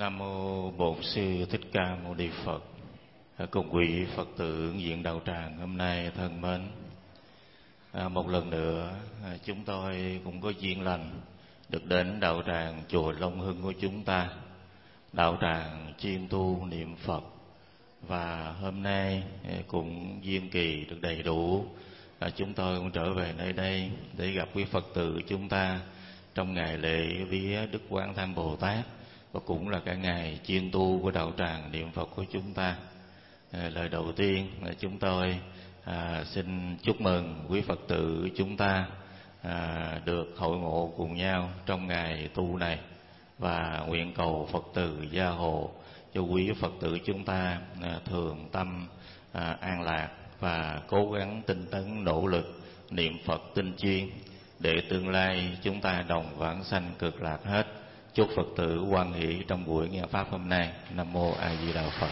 Nam mô Bổn Sư Thích Ca Mâu Ni Phật. Cùng quý Phật tử ứng viện đạo tràng hôm nay thân mến, một lần nữa chúng tôi cũng có duyên lành được đến đạo tràng chùa Long Hưng của chúng ta, đạo tràng chuyên tu niệm Phật. Và hôm nay cũng duyên kỳ được đầy đủ, chúng tôi cũng trở về nơi đây để gặp quý Phật tử chúng ta trong ngày lễ vía Đức Quán Tham Bồ Tát, và cũng là cái ngày chuyên tu của đạo tràng niệm Phật của chúng ta. Lời đầu tiên chúng tôi xin chúc mừng quý Phật tử chúng ta được hội ngộ cùng nhau trong ngày tu này, và nguyện cầu Phật tử gia hộ cho quý Phật tử chúng ta thường tâm an lạc và cố gắng tinh tấn nỗ lực niệm Phật tinh chuyên để tương lai chúng ta đồng vãng sanh cực lạc hết. Chúc Phật tử hoan hỷ trong buổi nghe pháp hôm nay. Nam mô A Di Đà Phật.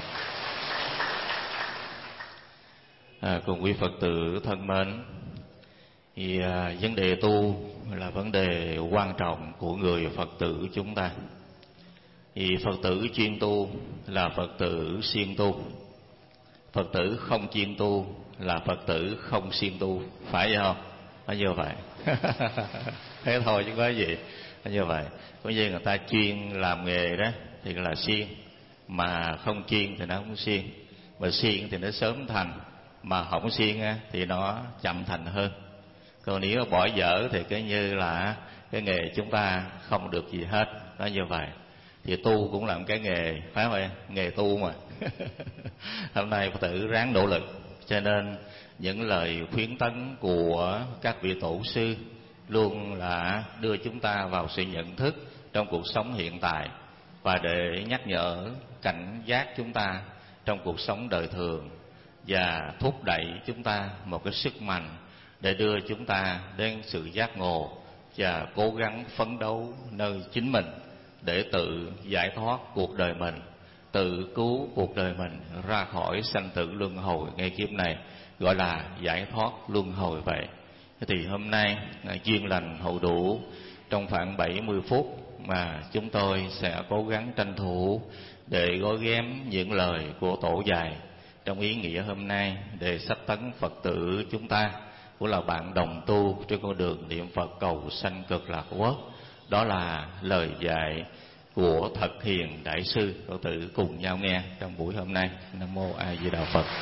Cùng quý Phật tử thân mến, thì vấn đề tu là vấn đề quan trọng của người Phật tử chúng ta. Thì Phật tử chuyên tu là Phật tử siêng tu, Phật tử không chuyên tu là Phật tử không siêng tu, phải vậy không? Phải như vậy. Thế thôi chứ có gì. Phải như vậy. Có như người ta chuyên làm nghề đó thì là siêng, mà không chuyên thì nó không siêng. Mà siêng thì nó sớm thành, mà không siêng thì nó chậm thành hơn. Còn nếu bỏ dở thì cái như là cái nghề chúng ta không được gì hết. Nó như vậy. Thì tu cũng là một cái nghề, phải không? Nghề tu mà. Hôm nay Phật tử ráng nỗ lực. Cho nên những lời khuyến tấn của các vị tổ sư luôn là đưa chúng ta vào sự nhận thức trong cuộc sống hiện tại, và để nhắc nhở cảnh giác chúng ta trong cuộc sống đời thường, và thúc đẩy chúng ta một cái sức mạnh để đưa chúng ta đến sự giác ngộ và cố gắng phấn đấu nơi chính mình để tự giải thoát cuộc đời mình, tự cứu cuộc đời mình ra khỏi sanh tử luân hồi ngay kiếp này, gọi là giải thoát luân hồi vậy. Thì hôm nay duyên lành hậu đủ, trong khoảng 70 phút mà chúng tôi sẽ cố gắng tranh thủ để gói ghém những lời của tổ dạy trong ý nghĩa hôm nay, để sách tấn Phật tử chúng ta cũng là bạn đồng tu trên con đường niệm Phật cầu sanh cực lạc quốc. Đó là lời dạy của Thật Hiền Đại Sư. Phật tử cùng nhau nghe trong buổi hôm nay. Nam mô A Di Đà Phật.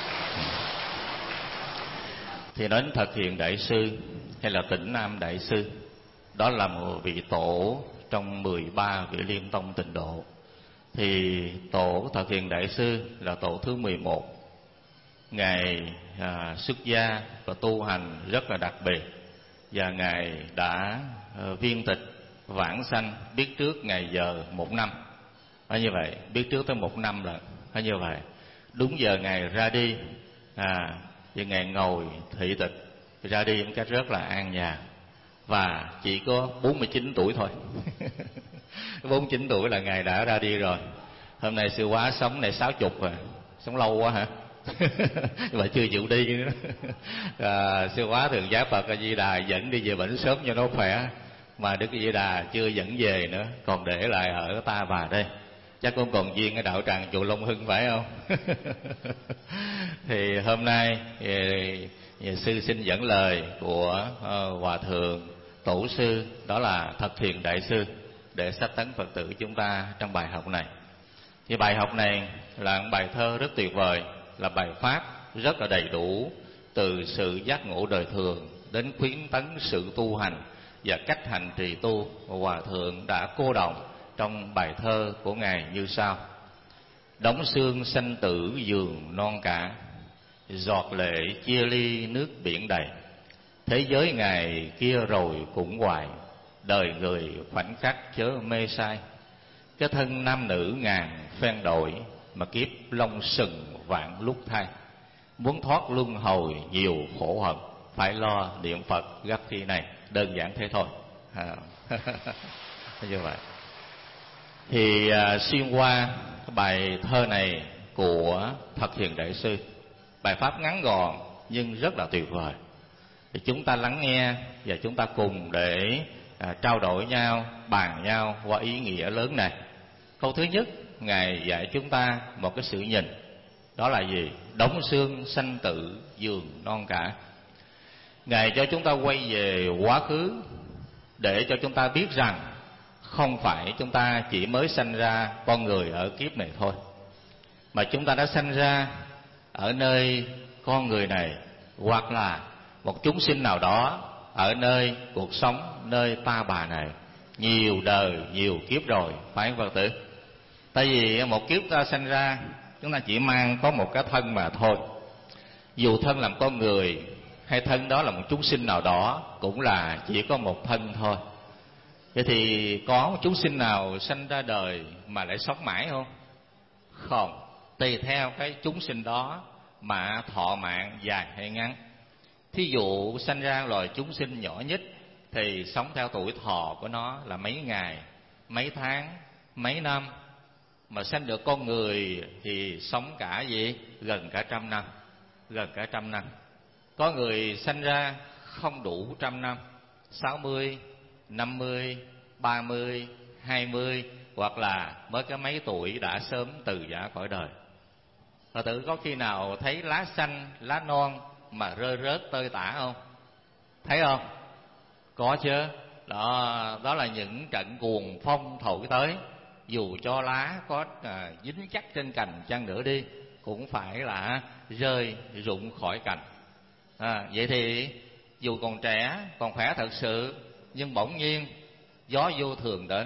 Thì nói đến Thật Hiền Đại Sư hay là Tịnh Nam Đại Sư, đó là một vị tổ trong 13 vị Liên Tông Tịnh Độ. Thì tổ Thật Hiền Đại Sư là tổ thứ 11. Ngài xuất gia và tu hành rất là đặc biệt, và Ngài đã viên tịch vãng sanh biết trước ngày giờ 1 năm. Phải như vậy, biết trước tới 1 năm là phải như vậy. Đúng giờ Ngài ra đi, và Ngài ngồi thị tịch ra đi một cách rất là an nhàn, và chỉ có 49 tuổi thôi. 49 tuổi là Ngài đã ra đi rồi. Hôm nay sư Hóa sống này 60 rồi, sống lâu quá hả? Mà chưa chịu đi nữa. Sư Hóa thường giá Phật A Di Đà dẫn đi về bệnh sớm cho nó khỏe, mà Đức A Di Đà chưa dẫn về nữa, còn để lại ở Ta Bà đây. Chắc cũng còn duyên ở đạo tràng chùa Long Hưng, phải không? Thì hôm nay sư xin dẫn lời của Hòa Thượng Tổ sư, đó là Thật Hiền Đại Sư, để sách tấn Phật tử chúng ta trong bài học này. Thì bài học này là một bài thơ rất tuyệt vời, là bài pháp rất là đầy đủ, từ sự giác ngộ đời thường đến khuyến tấn sự tu hành và cách hành trì tu. Hòa Thượng đã cô đọng trong bài thơ của Ngài như sau: đóng xương sanh tử giường non cả, giọt lệ chia ly nước biển đầy. Thế giới ngày kia rồi cũng hoài, đời người khoảnh khắc chớ mê sai. Cái thân nam nữ ngàn phen đổi, mà kiếp long sừng vạn lúc thay. Muốn thoát luân hồi nhiều khổ hận, phải lo niệm Phật gấp khi này. Đơn giản thế thôi. Như vậy. Thì xuyên qua bài thơ này của Thật Hiền Đại Sư, bài pháp ngắn gọn nhưng rất là tuyệt vời. Thì chúng ta lắng nghe và chúng ta cùng để trao đổi nhau, bàn nhau qua ý nghĩa lớn này. Câu thứ nhất Ngài dạy chúng ta một cái sự nhìn, đó là gì? Đóng xương sanh tử giường non cả. Ngài cho chúng ta quay về quá khứ để cho chúng ta biết rằng không phải chúng ta chỉ mới sanh ra con người ở kiếp này thôi, mà chúng ta đã sanh ra ở nơi con người này, hoặc là một chúng sinh nào đó ở nơi cuộc sống, nơi ta bà này nhiều đời, nhiều kiếp rồi, phải không Phật tử? Tại vì một kiếp ta sanh ra, chúng ta chỉ mang có một cái thân mà thôi. Dù thân làm con người hay thân đó là một chúng sinh nào đó, cũng là chỉ có một thân thôi. Vậy thì có một chúng sinh nào sanh ra đời mà lại sống mãi không? Không, tùy theo cái chúng sinh đó mà thọ mạng dài hay ngắn. Thí dụ sanh ra loài chúng sinh nhỏ nhất thì sống theo tuổi thọ của nó là mấy ngày, mấy tháng, mấy năm. Mà sanh được con người thì sống cả gì? Gần cả 100 năm. Gần cả 100 năm. Có người sanh ra không đủ 100 năm, 60, 50, 30, 20, hoặc là mới có mấy tuổi đã sớm từ giã khỏi đời. Phật tử có khi nào thấy lá xanh, lá non mà rơi rớt tơi tả không? Thấy không? Có chứ. Đó là những trận cuồng phong thổi tới, dù cho lá có dính chắc trên cành chăng nữa đi, cũng phải là rơi rụng khỏi cành. Vậy thì dù còn trẻ, còn khỏe thật sự, nhưng bỗng nhiên gió vô thường đến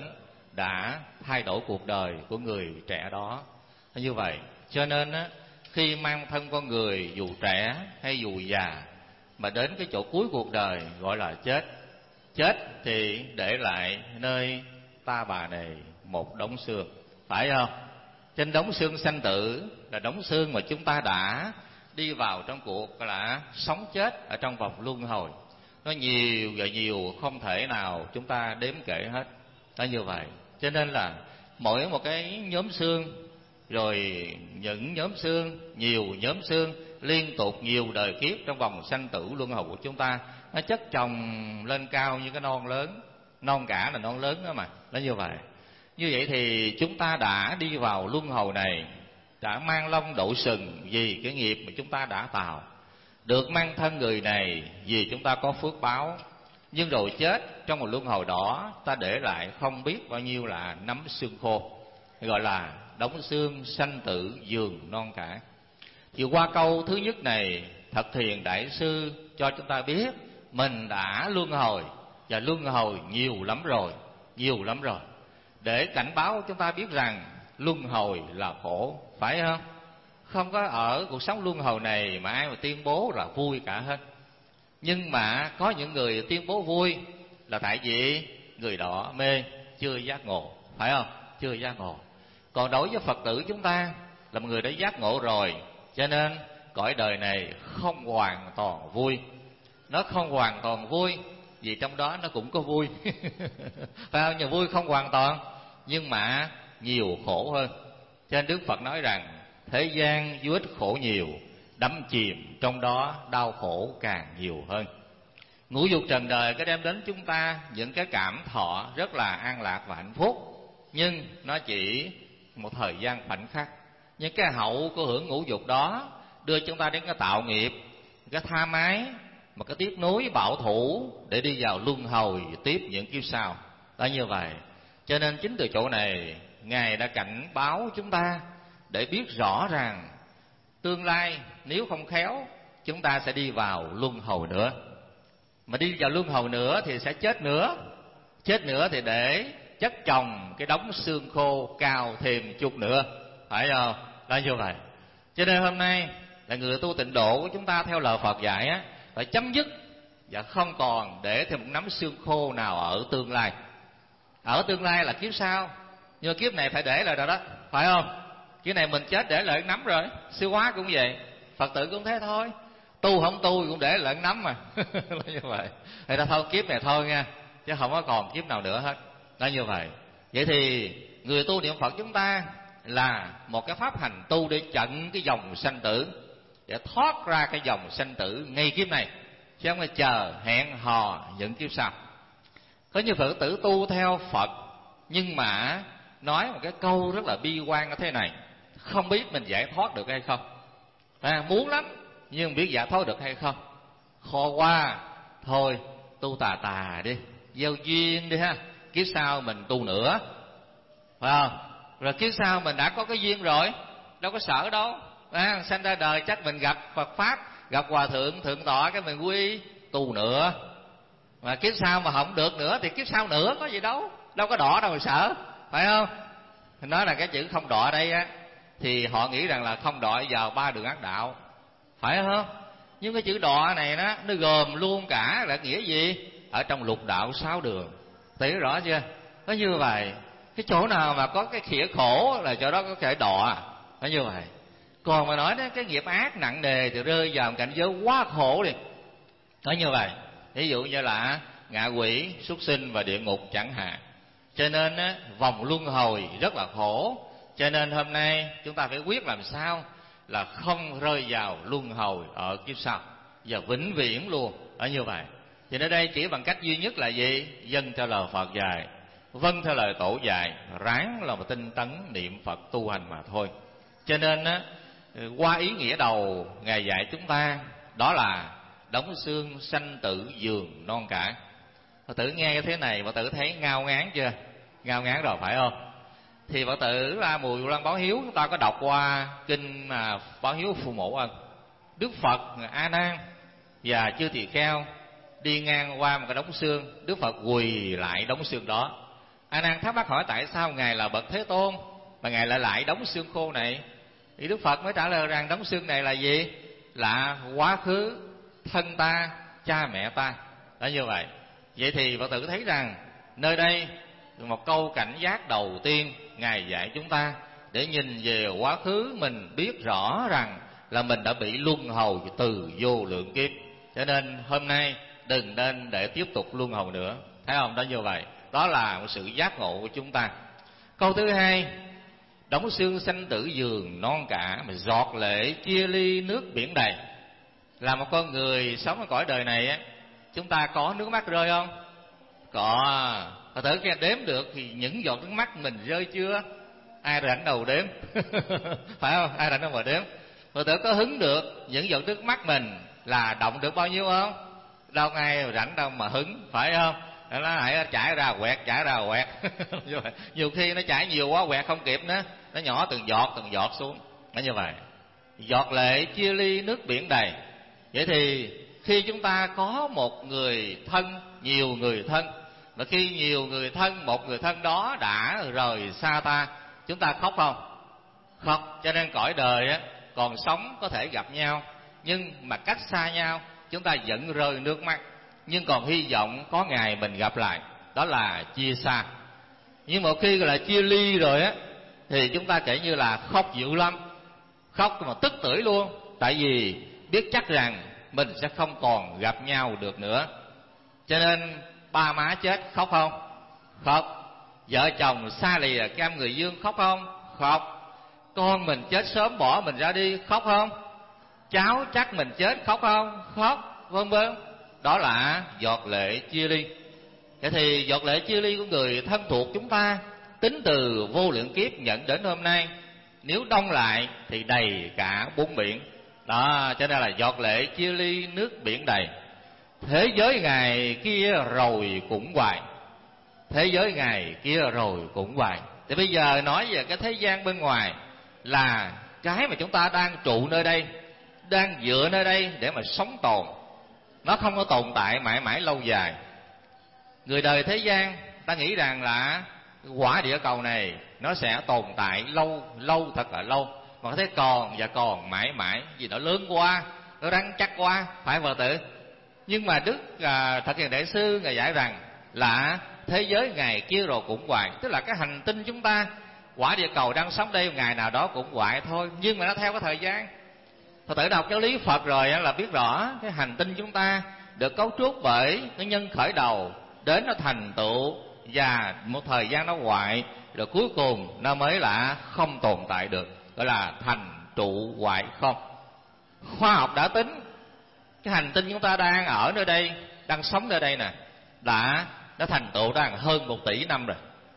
đã thay đổi cuộc đời của người trẻ đó. Như vậy cho nên khi mang thân con người, dù trẻ hay dù già, mà đến cái chỗ cuối cuộc đời gọi là chết. Chết thì để lại nơi ta bà này một đống xương, phải không? Trên đống xương sanh tử là đống xương mà chúng ta đã đi vào trong cuộc là sống chết ở trong vòng luân hồi. Nó nhiều và nhiều, không thể nào chúng ta đếm kể hết. Nó như vậy. Cho nên là mỗi một cái nhóm xương, rồi những nhóm xương, nhiều nhóm xương liên tục nhiều đời kiếp trong vòng sanh tử luân hồi của chúng ta, nó chất chồng lên cao như cái non lớn. Non cả là non lớn đó mà. Nó như vậy. Như vậy thì chúng ta đã đi vào luân hồi này, đã mang lông độ sừng vì cái nghiệp mà chúng ta đã tạo, được mang thân người này vì chúng ta có phước báo. Nhưng rồi chết trong một luân hồi đó, ta để lại không biết bao nhiêu là nắm xương khô, gọi là đống xương sanh tử giường non cả. Thì qua câu thứ nhất này, Thật Thiền Đại Sư cho chúng ta biết mình đã luân hồi, và luân hồi nhiều lắm rồi, nhiều lắm rồi, để cảnh báo chúng ta biết rằng luân hồi là khổ, phải không? Không có ở cuộc sống luân hồi này mà ai mà tuyên bố là vui cả hết. Nhưng mà có những người tuyên bố vui là tại vì người đó mê, chưa giác ngộ, phải không? Chưa giác ngộ. Còn đối với Phật tử chúng ta là một người đã giác ngộ rồi, cho nên cõi đời này không hoàn toàn vui. Nó không hoàn toàn vui vì trong đó nó cũng có vui phải không? Nhưng vui không hoàn toàn, nhưng mà nhiều khổ hơn. Cho nên Đức Phật nói rằng thế gian vô ích khổ nhiều, đắm chìm trong đó đau khổ càng nhiều hơn. Ngũ dục trần đời có đem đến chúng ta những cái cảm thọ rất là an lạc và hạnh phúc, nhưng nó chỉ một thời gian khoảnh khắc. Nhưng cái hậu của hưởng ngũ dục đó đưa chúng ta đến cái tạo nghiệp, cái tha mái, một cái tiếc nuối bảo thủ để đi vào luân hồi tiếp những kiếp sau. Đó như vậy. Cho nên chính từ chỗ này Ngài đã cảnh báo chúng ta để biết rõ rằng tương lai nếu không khéo chúng ta sẽ đi vào luân hồi nữa. Mà đi vào luân hồi nữa thì sẽ chết nữa. Chết nữa thì để chất chồng cái đống xương khô cao thêm chút nữa, phải không? Đó như vậy. Cho nên hôm nay là người tu tịnh độ của chúng ta theo lời Phật dạy á, phải chấm dứt và không còn để thêm một nắm xương khô nào ở tương lai. Ở tương lai là kiếp sau, nhưng mà kiếp này phải để lại rồi đó, phải không? Kiếp này mình chết để lại nắm rồi. Siêu hóa cũng vậy, Phật tử cũng thế thôi. Tu không tu cũng để lại nắm mà như vậy. Thì ta thôi kiếp này thôi nha, chứ không có còn kiếp nào nữa hết. Đó như vậy. Vậy thì người tu niệm Phật chúng ta là một cái pháp hành tu để chặn cái dòng sanh tử, để thoát ra cái dòng sanh tử ngay kiếp này, chứ không phải chờ hẹn hò những kiếp sau. Có như Phật tử tu theo Phật, nhưng mà nói một cái câu rất là bi quan như thế này: không biết mình giải thoát được hay không. Muốn lắm nhưng biết giải thoát được hay không. Khó quá, thôi tu tà tà đi, gieo duyên đi ha, kiếp sau mình tu nữa, phải không? Rồi kiếp sau mình đã có cái duyên rồi, đâu có sợ đâu. Sanh ra đời chắc mình gặp Phật pháp, gặp hòa thượng thượng tọa, cái mình quy tu nữa. Mà kiếp sau mà không được nữa thì kiếp sau nữa, có gì đâu, đâu có đọa đâu mà sợ, phải không? Nói là cái chữ không đọa đây á, thì họ nghĩ rằng là không đọa vào 3 đường ác đạo, phải không? Nhưng cái chữ đọa này nó gồm luôn cả là nghĩa gì ở trong lục đạo 6 đường. Thấy rõ chưa? Nó như vậy, cái chỗ nào mà có cái khỉa khổ là chỗ đó có thể đọa, nó như vậy. Còn mà nói đó, cái nghiệp ác nặng nề thì rơi vào cảnh giới quá khổ đi, nó như vậy. Ví dụ như là ngạ quỷ, súc sinh và địa ngục chẳng hạn. Cho nên á, vòng luân hồi rất là khổ. Cho nên hôm nay chúng ta phải quyết làm sao là không rơi vào luân hồi ở kiếp sau, và vĩnh viễn luôn ở như vậy. Thì ở đây chỉ bằng cách duy nhất là gì? Dâng theo lời Phật dạy, vâng theo lời tổ dạy, ráng là một tinh tấn niệm Phật tu hành mà thôi. Cho nên á, qua ý nghĩa đầu Ngài dạy chúng ta đó là đóng xương sanh tử giường non cả. Phật tử nghe thế này, Phật tử thấy ngao ngán chưa? Ngao ngán rồi phải không? Thì Phật tử ra Mùi Loan Báo Hiếu, chúng ta có đọc qua kinh mà Báo Hiếu Phụ Mẫu Ân. Đức Phật A Nan và Chư Tỳ Kheo đi ngang qua một cái đống xương, Đức Phật quỳ lại đống xương đó. A Nan thắc mắc hỏi tại sao Ngài là bậc Thế Tôn mà Ngài lại đống xương khô này? Thì Đức Phật mới trả lời rằng đống xương này là gì? Là quá khứ thân ta, cha mẹ ta. Đó như vậy. Vậy thì Phật tử thấy rằng nơi đây một câu cảnh giác đầu tiên Ngài dạy chúng ta để nhìn về quá khứ, mình biết rõ rằng là mình đã bị luân hồi từ vô lượng kiếp. Cho nên hôm nay đừng nên để tiếp tục luân hồi nữa, thấy không? Đó như vậy. Đó là một sự giác ngộ của chúng ta. Câu thứ hai: đóng xương sanh tử giường non cả, mà giọt lệ chia ly nước biển đầy. Là một con người sống ở cõi đời này á, chúng ta có nước mắt rơi không? Có. Phật tử nghe đếm được thì những giọt nước mắt mình rơi chưa? Ai rảnh đầu đếm? Phải không? Ai rảnh đâu mà đếm? Phật tử có hứng được những giọt nước mắt mình là động được bao nhiêu không? Đâu ai rảnh đâu mà hứng, phải không? Nó hãy chảy ra quẹt. Nhiều khi nó chảy nhiều quá quẹt không kịp nữa, nó nhỏ từng giọt xuống. Nó như vậy. Giọt lệ chia ly nước biển đầy. Vậy thì khi chúng ta có một người thân, nhiều người thân, mà khi nhiều người thân, một người thân đó đã rời xa ta, chúng ta khóc không? Khóc. Cho nên cõi đời á, còn sống có thể gặp nhau, nhưng mà cách xa nhau chúng ta vẫn rơi nước mắt. Nhưng còn hy vọng có ngày mình gặp lại, đó là chia xa. Nhưng một khi gọi là chia ly rồi á, thì chúng ta kể như là khóc dữ lắm, khóc mà tức tưởi luôn. Tại vì biết chắc rằng mình sẽ không còn gặp nhau được nữa. Cho nên ba má chết khóc không? Khóc. Vợ chồng xa lìa cái em người dương khóc không? Khóc. Con mình chết sớm bỏ mình ra đi khóc không? Cháu chắc mình chết khóc không? Khóc. Vân vân. Đó là giọt lệ chia ly. Vậy thì giọt lệ chia ly của người thân thuộc chúng ta, tính từ vô lượng kiếp nhận đến hôm nay, nếu đông lại thì đầy cả 4 biển. Đó, cho nên là giọt lệ chia ly nước biển đầy. Thế giới ngày kia rồi cũng hoài. Thế giới ngày kia rồi cũng hoài. Thì bây giờ nói về cái thế gian bên ngoài là cái mà chúng ta đang trụ nơi đây, đang dựa nơi đây để mà sống tồn. Nó không có tồn tại mãi mãi lâu dài. Người đời thế gian ta nghĩ rằng là quả địa cầu này nó sẽ tồn tại lâu thật là lâu, mà có thể còn và còn mãi mãi, vì nó lớn quá, nó rắn chắc quá, phải Phật tử. Nhưng mà Đức Thật Hiền Đại Sư Ngài dạy rằng là thế giới ngày kia rồi cũng hoài. Tức là cái hành tinh chúng ta, quả địa cầu đang sống đây, ngày nào đó cũng hoại thôi, nhưng mà nó theo cái thời gian. Phật tử đọc giáo lý Phật rồi là biết rõ cái hành tinh chúng ta được cấu trúc bởi cái nhân khởi đầu, đến nó thành tựu và một thời gian nó hoại, rồi cuối cùng nó mới là không tồn tại được, gọi là thành trụ hoại không. Khoa học đã tính cái hành tinh chúng ta đang ở nơi đây, đang sống nơi đây nè, nó thành tựu đang hơn 1 tỷ năm rồi.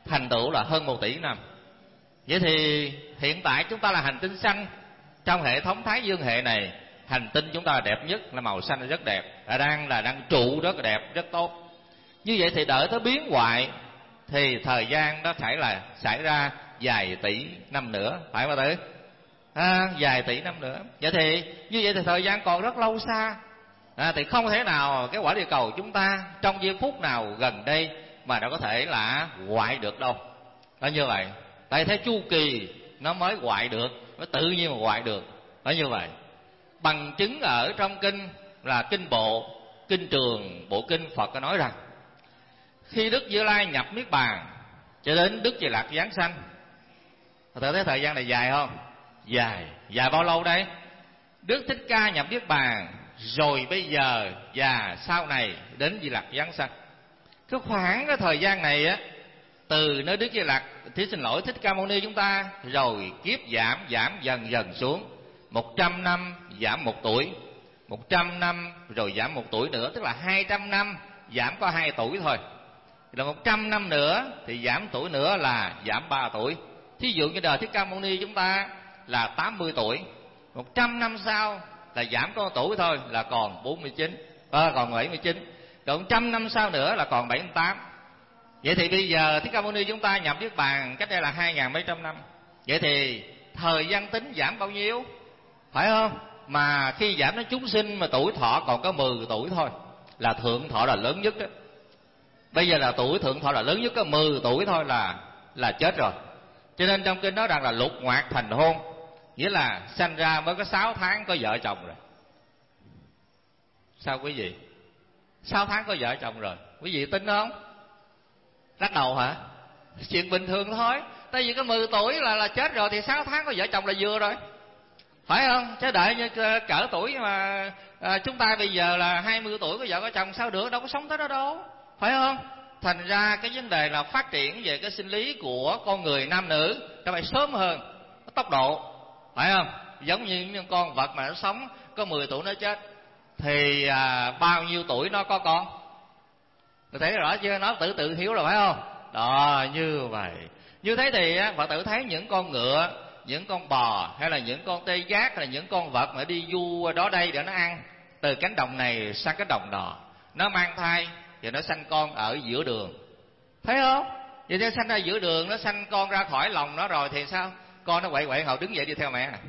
thành tựu là hơn 1 tỷ năm. Vậy thì hiện tại chúng ta là hành tinh xanh, trong hệ thống Thái Dương hệ này, hành tinh chúng ta là đẹp nhất, là màu xanh là rất đẹp, đang trụ rất là đẹp, rất tốt. Như vậy thì đợi tới biến hoại thì thời gian đó xảy ra vài tỷ năm nữa, phải không tử? Vài tỷ năm nữa. Vậy thì như vậy thì thời gian còn rất lâu xa. Thì không thể nào cái quả địa cầu chúng ta trong giây phút nào gần đây mà nó có thể là hoại được đâu. Đó như vậy. Tại theo chu kỳ nó mới hoại được, nó tự nhiên mà hoại được. Đó như vậy. Bằng chứng ở trong kinh là kinh Bộ, kinh Trường, bộ kinh Phật có nói rằng khi Đức Như Lai nhập Niết Bàn cho đến Đức Di Lặc giáng sanh, tự thấy thời gian này dài không? Dài. Dài bao lâu đây? Đức Thích Ca nhập Niết Bàn rồi bây giờ và sau này đến Di Lặc giáng sanh. Cái khoảng cái thời gian này á, từ nơi Đức Di Lặc, Thích Ca Mâu Ni chúng ta, rồi kiếp giảm dần dần xuống. 100 năm giảm 1 tuổi, 100 năm rồi giảm 1 tuổi nữa, tức là 200 năm giảm có 2 tuổi thôi. Là 100 năm nữa thì giảm tuổi nữa là giảm 3 tuổi. Thí dụ như đời Thích Ca Mâu Ni chúng ta là 80 tuổi, 100 năm sau là giảm có 1 tuổi thôi, là còn 49, còn 79. Còn 100 năm sau nữa là còn 78. Vậy thì bây giờ Thích Ca Mâu Ni chúng ta nhập Niết Bàn cách đây là 2.000 mấy trăm năm. Vậy thì thời gian tính giảm bao nhiêu? Phải không? Mà khi giảm đến chúng sinh mà tuổi thọ còn có 10 tuổi thôi, là thượng thọ là lớn nhất đó. Bây giờ là tuổi thượng thọ là lớn nhất, có 10 tuổi thôi là chết rồi. Cho nên trong kinh nói rằng là lục ngoạc thành hôn, nghĩa là sanh ra mới có 6 tháng có vợ chồng rồi. Sao quý vị? 6 tháng có vợ chồng rồi, quý vị tin không? Lắc đầu hả? Chuyện bình thường thôi. Tại vì có 10 tuổi là chết rồi thì 6 tháng có vợ chồng là vừa rồi, phải không? Chứ đợi như cỡ tuổi mà chúng ta bây giờ là 20 tuổi có vợ có chồng sao được, đâu có sống tới đó đâu, phải không? Thành ra cái vấn đề là phát triển về cái sinh lý của con người nam nữ nó phải sớm hơn tốc độ, phải không? Giống như những con vật mà nó sống có 10 tuổi nó chết thì bao nhiêu tuổi nó có con? Tôi thấy rõ chưa? Nó tự hiếu rồi, phải không? Đó, như vậy. Như thế thì Phật tử thấy những con ngựa, những con bò, hay là những con tê giác, hay là những con vật mà đi du đó đây để nó ăn, từ cánh đồng này sang cánh đồng nọ, nó mang thai và nó sanh con ở giữa đường, thấy không? Vậy nó sanh ra giữa đường, nó sanh con ra khỏi lòng nó rồi thì sao? Con nó quậy hầu đứng dậy đi theo mẹ.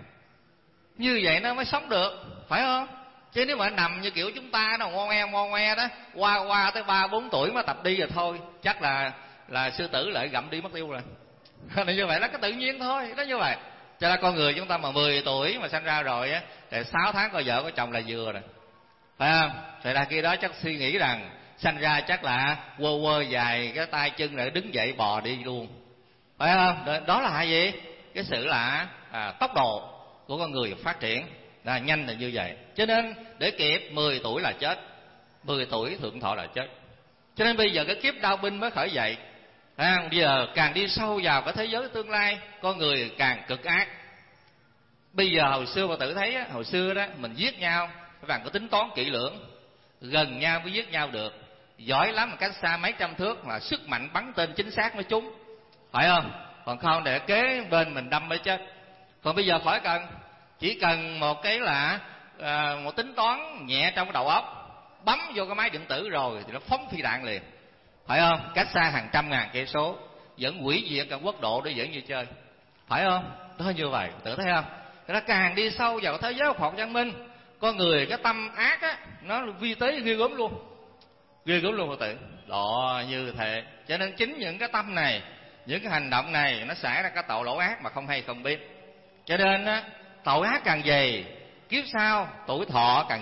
Như vậy nó mới sống được, phải không? Chứ nếu mà nằm như kiểu chúng ta nó ngoan ngoe đó, qua tới 3-4 tuổi mới tập đi rồi thôi, chắc là sư tử lại gặm đi mất tiêu rồi. Nên như vậy là cái tự nhiên thôi, đó như vậy. Cho nên con người chúng ta mà 10 tuổi mà sanh ra rồi á, thì 6 tháng có vợ có chồng là vừa rồi, phải không? Thì ra kia đó chắc suy nghĩ rằng sanh ra chắc là quơ dài cái tay chân lại đứng dậy bò đi luôn, phải không? Đó là gì? Cái sự là tốc độ của con người phát triển là nhanh là như vậy. Cho nên để kịp 10 tuổi là chết, 10 tuổi thượng thọ là chết. Cho nên bây giờ cái kiếp đao binh mới khởi dậy. Bây giờ càng đi sâu vào cái thế giới tương lai, con người càng cực ác. Bây giờ hồi xưa Phật tử thấy á, hồi xưa đó mình giết nhau phải có tính toán kỹ lưỡng, gần nhau mới giết nhau được, giỏi lắm mà cách xa mấy trăm thước mà sức mạnh bắn tên chính xác mới trúng, phải không? Còn không để kế bên mình đâm mới chết. Còn bây giờ khỏi cần, chỉ cần một cái là một tính toán nhẹ trong cái đầu óc, bấm vô cái máy điện tử rồi thì nó phóng phi đạn liền, phải không? Cách xa hàng trăm ngàn cây số, vẫn hủy diệt cả quốc độ để vẫn như chơi, phải không? Đó như vậy, tự thấy không? Nó càng đi sâu vào thế giới khoa học văn minh, con người cái tâm ác á, nó vi tế ghê gớm luôn Phật tử. Đó như thế. Cho nên chính những cái tâm này, những cái hành động này nó xảy ra cái tội lỗi ác mà không hay không biết. Cho nên á, tội ác càng dày, kiếp sau tuổi thọ càng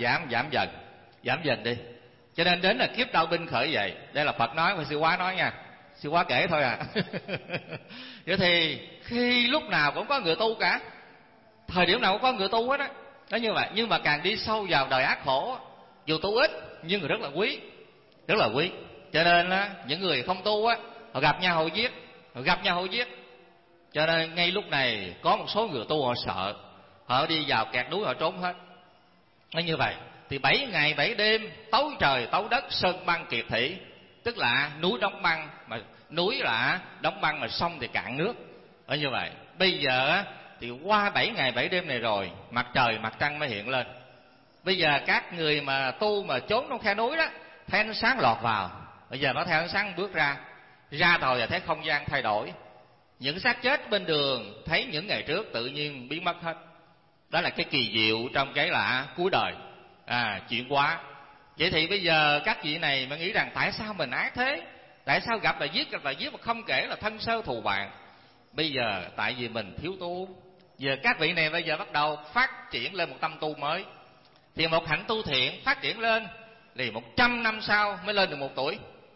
giảm dần đi. Cho nên đến là kiếp đao binh khởi dậy. Đây là Phật nói, và Sư Hóa nói nha, Sư Hóa kể thôi à. Vậy thì khi lúc nào cũng có người tu cả, thời điểm nào cũng có người tu hết á. Đó như vậy. Nhưng mà càng đi sâu vào đời ác khổ, dù tu ít nhưng rất là quý, rất là quý. Cho nên á, những người không tu á, họ gặp nhau họ giết, Cho nên ngay lúc này có một số người tu họ sợ, họ đi vào kẹt núi họ trốn hết. Nó như vậy. Thì 7 ngày 7 đêm, tấu trời tấu đất, sơn băng kiệt thủy, tức là núi đóng băng, mà núi là đóng băng mà sông thì cạn nước. Ở như vậy, bây giờ thì qua 7 ngày 7 đêm này rồi, mặt trời mặt trăng mới hiện lên. Bây giờ các người mà tu mà trốn trong khe núi đó, thấy ánh sáng lọt vào, bây giờ nó theo ánh sáng bước ra rồi là thấy không gian thay đổi. Những xác chết bên đường thấy những ngày trước tự nhiên biến mất hết. Đó là cái kỳ diệu trong cái là cuối đời, chuyển hóa. Vậy thì bây giờ các vị này mới nghĩ rằng tại sao mình ác thế? Tại sao gặp là giết mà không kể là thân sơ thù bạn? Bây giờ tại vì mình thiếu tu. Giờ các vị này bây giờ bắt đầu phát triển lên một tâm tu mới. Thì một hạnh tu thiện phát triển lên thì 100 năm sau mới lên được 1 tuổi.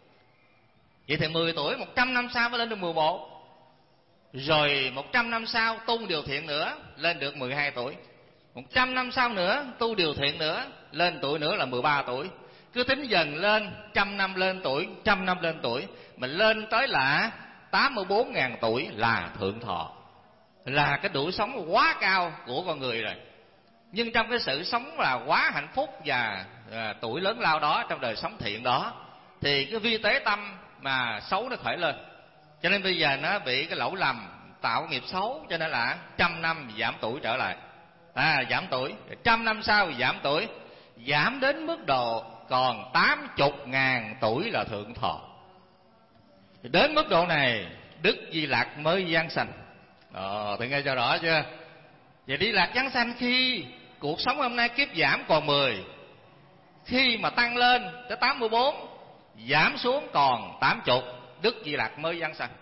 Vậy thì 10 tuổi 100 năm sau mới lên được 11. Rồi 100 năm sau tu điều thiện nữa lên được 12 tuổi. 100 năm sau nữa tu điều thiện nữa, lên tuổi nữa là 13 tuổi. Cứ tính dần lên, 100 năm lên tuổi, 100 năm lên tuổi, mình lên tới là 84.000 tuổi là thượng thọ. Là cái tuổi sống quá cao của con người rồi. Nhưng trong cái sự sống là quá hạnh phúc và tuổi lớn lao đó, trong đời sống thiện đó, thì cái vi tế tâm mà xấu nó khởi lên. Cho nên bây giờ nó bị cái lỗi lầm tạo nghiệp xấu, cho nên là 100 năm giảm tuổi trở lại. Giảm tuổi, 100 năm sau giảm tuổi, giảm đến mức độ còn 80.000 tuổi là thượng thọ. Đến mức độ này Đức Di Lặc mới giáng sanh. Thì nghe cho rõ chưa? Vậy Di Lặc giáng sanh khi cuộc sống hôm nay kiếp giảm còn 10, khi mà tăng lên tới 84, giảm xuống còn 80, Đức Di Lặc mới giáng sanh.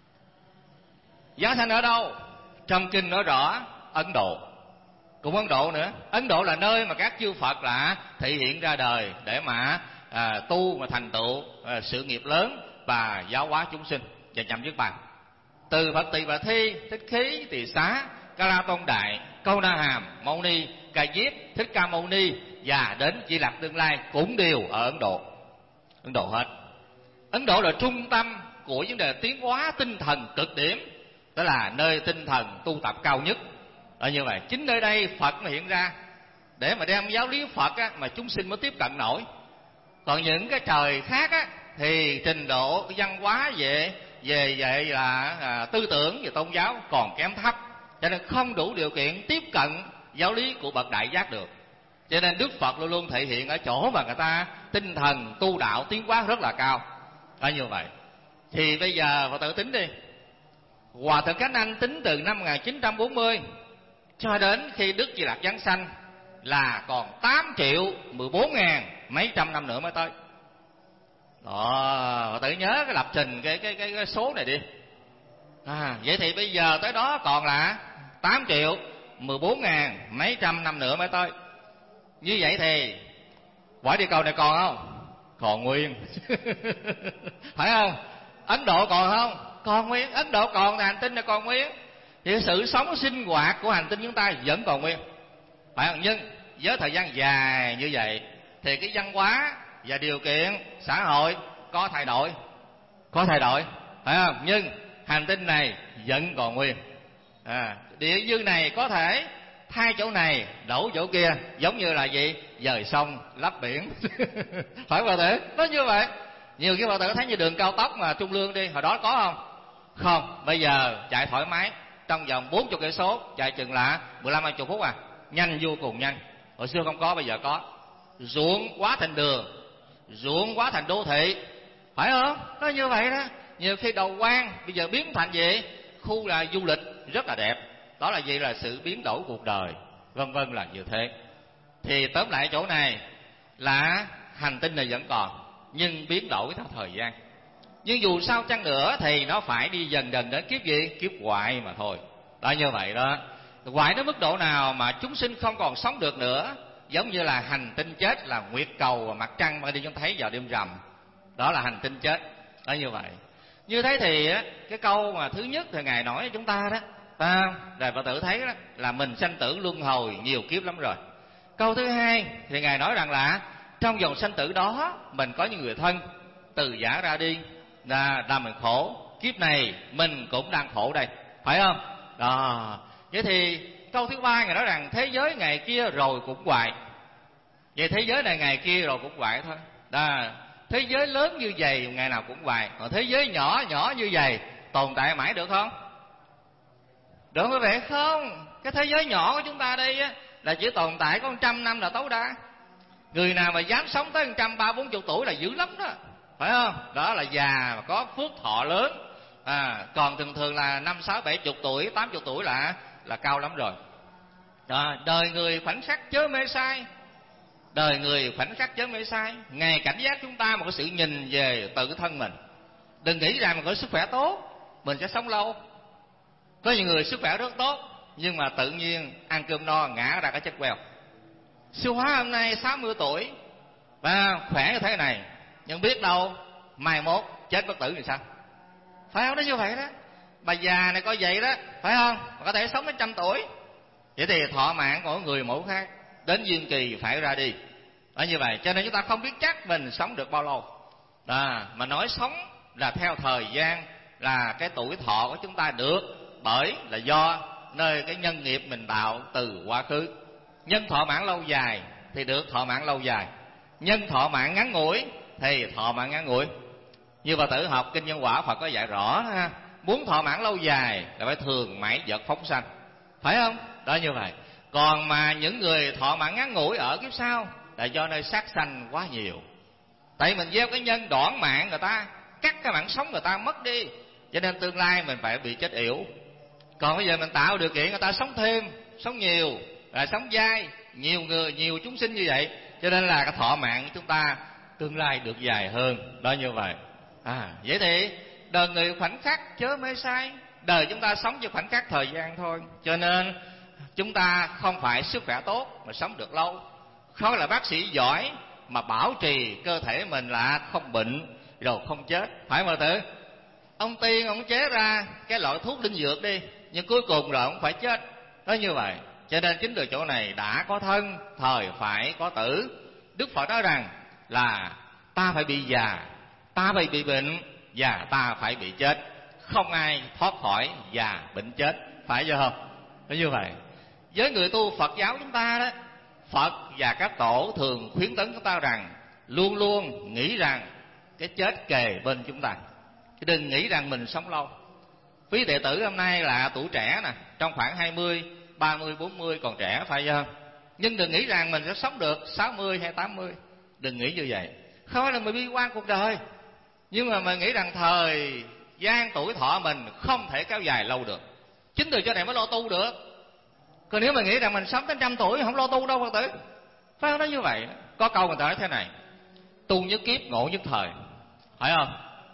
Giáng sanh ở đâu? Trong kinh nói rõ Ấn Độ. Cũng Ấn Độ nữa. Ấn Độ là nơi mà các chư Phật là thể hiện ra đời để mà tu mà thành tựu sự nghiệp lớn và giáo hóa chúng sinh và nhằm dứt bàn. Từ Phật Tỳ Bà Thi, Thích Khí, Tỳ Xá, Ca La Tôn Đại, Câu Na Hàm, Mâu Ni, Ca Diếp, Thích Ca Mâu Ni và đến Di Lặc tương lai cũng đều ở Ấn Độ. Ấn Độ hết. Ấn Độ là trung tâm của vấn đề tiến hóa tinh thần cực điểm, đó là nơi tinh thần tu tập cao nhất. Ở như vậy, chính nơi đây Phật nó hiện ra để mà đem giáo lý Phật mà chúng sinh mới tiếp cận nổi. Còn những cái trời khác thì trình độ văn hóa về là tư tưởng và tôn giáo còn kém thấp, cho nên không đủ điều kiện tiếp cận giáo lý của bậc đại giác được. Cho nên Đức Phật luôn luôn thể hiện ở chỗ mà người ta tinh thần tu đạo tiến hóa rất là cao. Ở như vậy thì bây giờ Phật tử tính đi, Hòa Thượng Khánh Anh tính từ năm 1940 cho đến khi Đức Di Lặc giáng sanh là còn 8.014.000 mấy trăm năm nữa mới tới. Phật tử nhớ cái lập trình cái số này đi. Vậy thì bây giờ tới đó còn là 8.014.000 mấy trăm năm nữa mới tới. Như vậy thì quả địa cầu này còn không? Còn nguyên. Phải không? Ấn Độ còn không? Còn nguyên. Ấn Độ còn thì hành tinh này còn nguyên. Thì sự sống sinh hoạt của hành tinh chúng ta vẫn còn nguyên. Phải không? Nhưng với thời gian dài như vậy thì cái văn hóa và điều kiện xã hội có thay đổi. Phải không? Nhưng hành tinh này vẫn còn nguyên. Địa dư này có thể thay chỗ này đổ chỗ kia, giống như là gì? Dời sông lấp biển. Phải Phật tử? Nó như vậy. Nhiều cái Phật tử thấy như đường cao tốc mà Trung Lương đi, hồi đó có không? Không. Bây giờ chạy thoải mái, trong vòng 40 cây số chạy chừng là 15-20 phút nhanh vô cùng nhanh. Hồi xưa không có, bây giờ có. Ruộng quá thành đường, ruộng quá thành đô thị, phải không? Nó như vậy đó. Nhiều khi đầu quan bây giờ biến thành gì? Khu là du lịch rất là đẹp. Đó là gì? Là sự biến đổi cuộc đời, vân vân là như thế. Thì tóm lại chỗ này là hành tinh này vẫn còn, nhưng biến đổi theo thời gian. Nhưng dù sao chăng nữa thì nó phải đi dần dần đến kiếp gì? Kiếp hoại mà thôi. Đó, như vậy đó. Hoại đến mức độ nào mà chúng sinh không còn sống được nữa, giống như là hành tinh chết là nguyệt cầu và mặt trăng mà đi chúng ta thấy vào đêm rằm. Đó là hành tinh chết. Đó, như vậy. Như thế thì cái câu mà thứ nhất thì Ngài nói với chúng ta đó, rồi Phật tử thấy đó, là mình sanh tử luân hồi nhiều kiếp lắm rồi. Câu thứ hai thì Ngài nói rằng là trong dòng sanh tử đó mình có những người thân từ giả ra đi, làm mình khổ. Kiếp này mình cũng đang khổ đây, phải không? Đó. Vậy thì câu thứ ba Ngài nói rằng thế giới ngày kia rồi cũng hoại. Vậy thế giới này ngày kia rồi cũng hoại thôi. Đó. Thế giới lớn như vậy ngày nào cũng hoài, còn thế giới nhỏ nhỏ như vậy tồn tại mãi được không? Được quý vị không? Cái thế giới nhỏ của chúng ta đây á, là chỉ tồn tại có 100 năm là tối đa. Người nào mà dám sống tới 130-140 tuổi là dữ lắm đó, phải không? Đó là già mà có phước thọ lớn. Còn thường thường là 50-60-70 tuổi, 80 tuổi là cao lắm rồi. Đó, đời người khoảnh khắc chớ mê sai. Đời người khoảnh khắc chớ mê sai. Ngày cảnh giác chúng ta một cái sự nhìn về tự thân mình. Đừng nghĩ rằng mình có sức khỏe tốt mình sẽ sống lâu. Có nhiều người sức khỏe rất tốt, nhưng mà tự nhiên ăn cơm no ngã ra cái chết queo. Sư Hóa hôm nay 60 tuổi và khỏe như thế này, nhưng biết đâu mai mốt chết bất tử thì sao? Phải không? Nó như vậy đó. Bà già này coi vậy đó, phải không? Mà có thể sống đến 100 tuổi. Vậy thì thọ mạng của người mỗi khác, đến duyên kỳ phải ra đi. Đó như vậy, cho nên chúng ta không biết chắc mình sống được bao lâu. Mà nói sống là theo thời gian, là cái tuổi thọ của chúng ta được bởi là do nơi cái nhân nghiệp mình tạo từ quá khứ. Nhân thọ mạng lâu dài thì được thọ mạng lâu dài, nhân thọ mạng ngắn ngủi thì thọ mạng ngắn ngủi. Như Phật tử học kinh Nhân Quả, Phật có dạy rõ ha, muốn thọ mạng lâu dài là phải thường mãi vật phóng sanh, phải không? Đó như vậy. Còn mà những người thọ mạng ngắn ngủi ở kiếp sau là do nơi sát sanh quá nhiều. Tại mình gieo cái nhân đoạn mạng người ta, cắt cái mạng sống người ta mất đi, cho nên tương lai mình phải bị chết yểu. Còn bây giờ mình tạo điều kiện người ta sống thêm, sống nhiều, sống dai, nhiều người, nhiều chúng sinh như vậy, cho nên là cái thọ mạng của chúng ta tương lai được dài hơn. Đó như vậy. Vậy thì đời người khoảnh khắc chớ mê sai. Đời chúng ta sống chỉ khoảnh khắc thời gian thôi, cho nên chúng ta không phải sức khỏe tốt mà sống được lâu, không là bác sĩ giỏi mà bảo trì cơ thể mình là không bệnh rồi không chết, phải không tử? Ông Tiên ông chế ra cái loại thuốc linh dược đi, nhưng cuối cùng rồi ông phải chết. Đó như vậy. Cho nên chính từ chỗ này đã có thân, thời phải có tử. Đức Phật nói rằng là ta phải bị già, ta phải bị bệnh và ta phải bị chết. Không ai thoát khỏi già bệnh chết, phải không? Nó như vậy. Với người tu Phật giáo chúng ta đó, Phật và các tổ thường khuyến tấn chúng ta rằng luôn luôn nghĩ rằng cái chết kề bên chúng ta, chứ đừng nghĩ rằng mình sống lâu. Quý đệ tử hôm nay là tuổi trẻ nè, trong khoảng 20, 30, 40 còn trẻ, phải không? Nhưng đừng nghĩ rằng mình sẽ sống được 60 hay 80. Đừng nghĩ như vậy. Không phải là mình bi quan cuộc đời, nhưng mà mình nghĩ rằng thời gian tuổi thọ mình không thể kéo dài lâu được. Chính từ chỗ này mới lo tu được. Còn nếu mà nghĩ rằng mình sống tới 100 tuổi không lo tu đâu Phật tử. Phải không? Nó như vậy. Có câu người ta nói thế này: tu nhất kiếp ngộ nhất thời, phải không?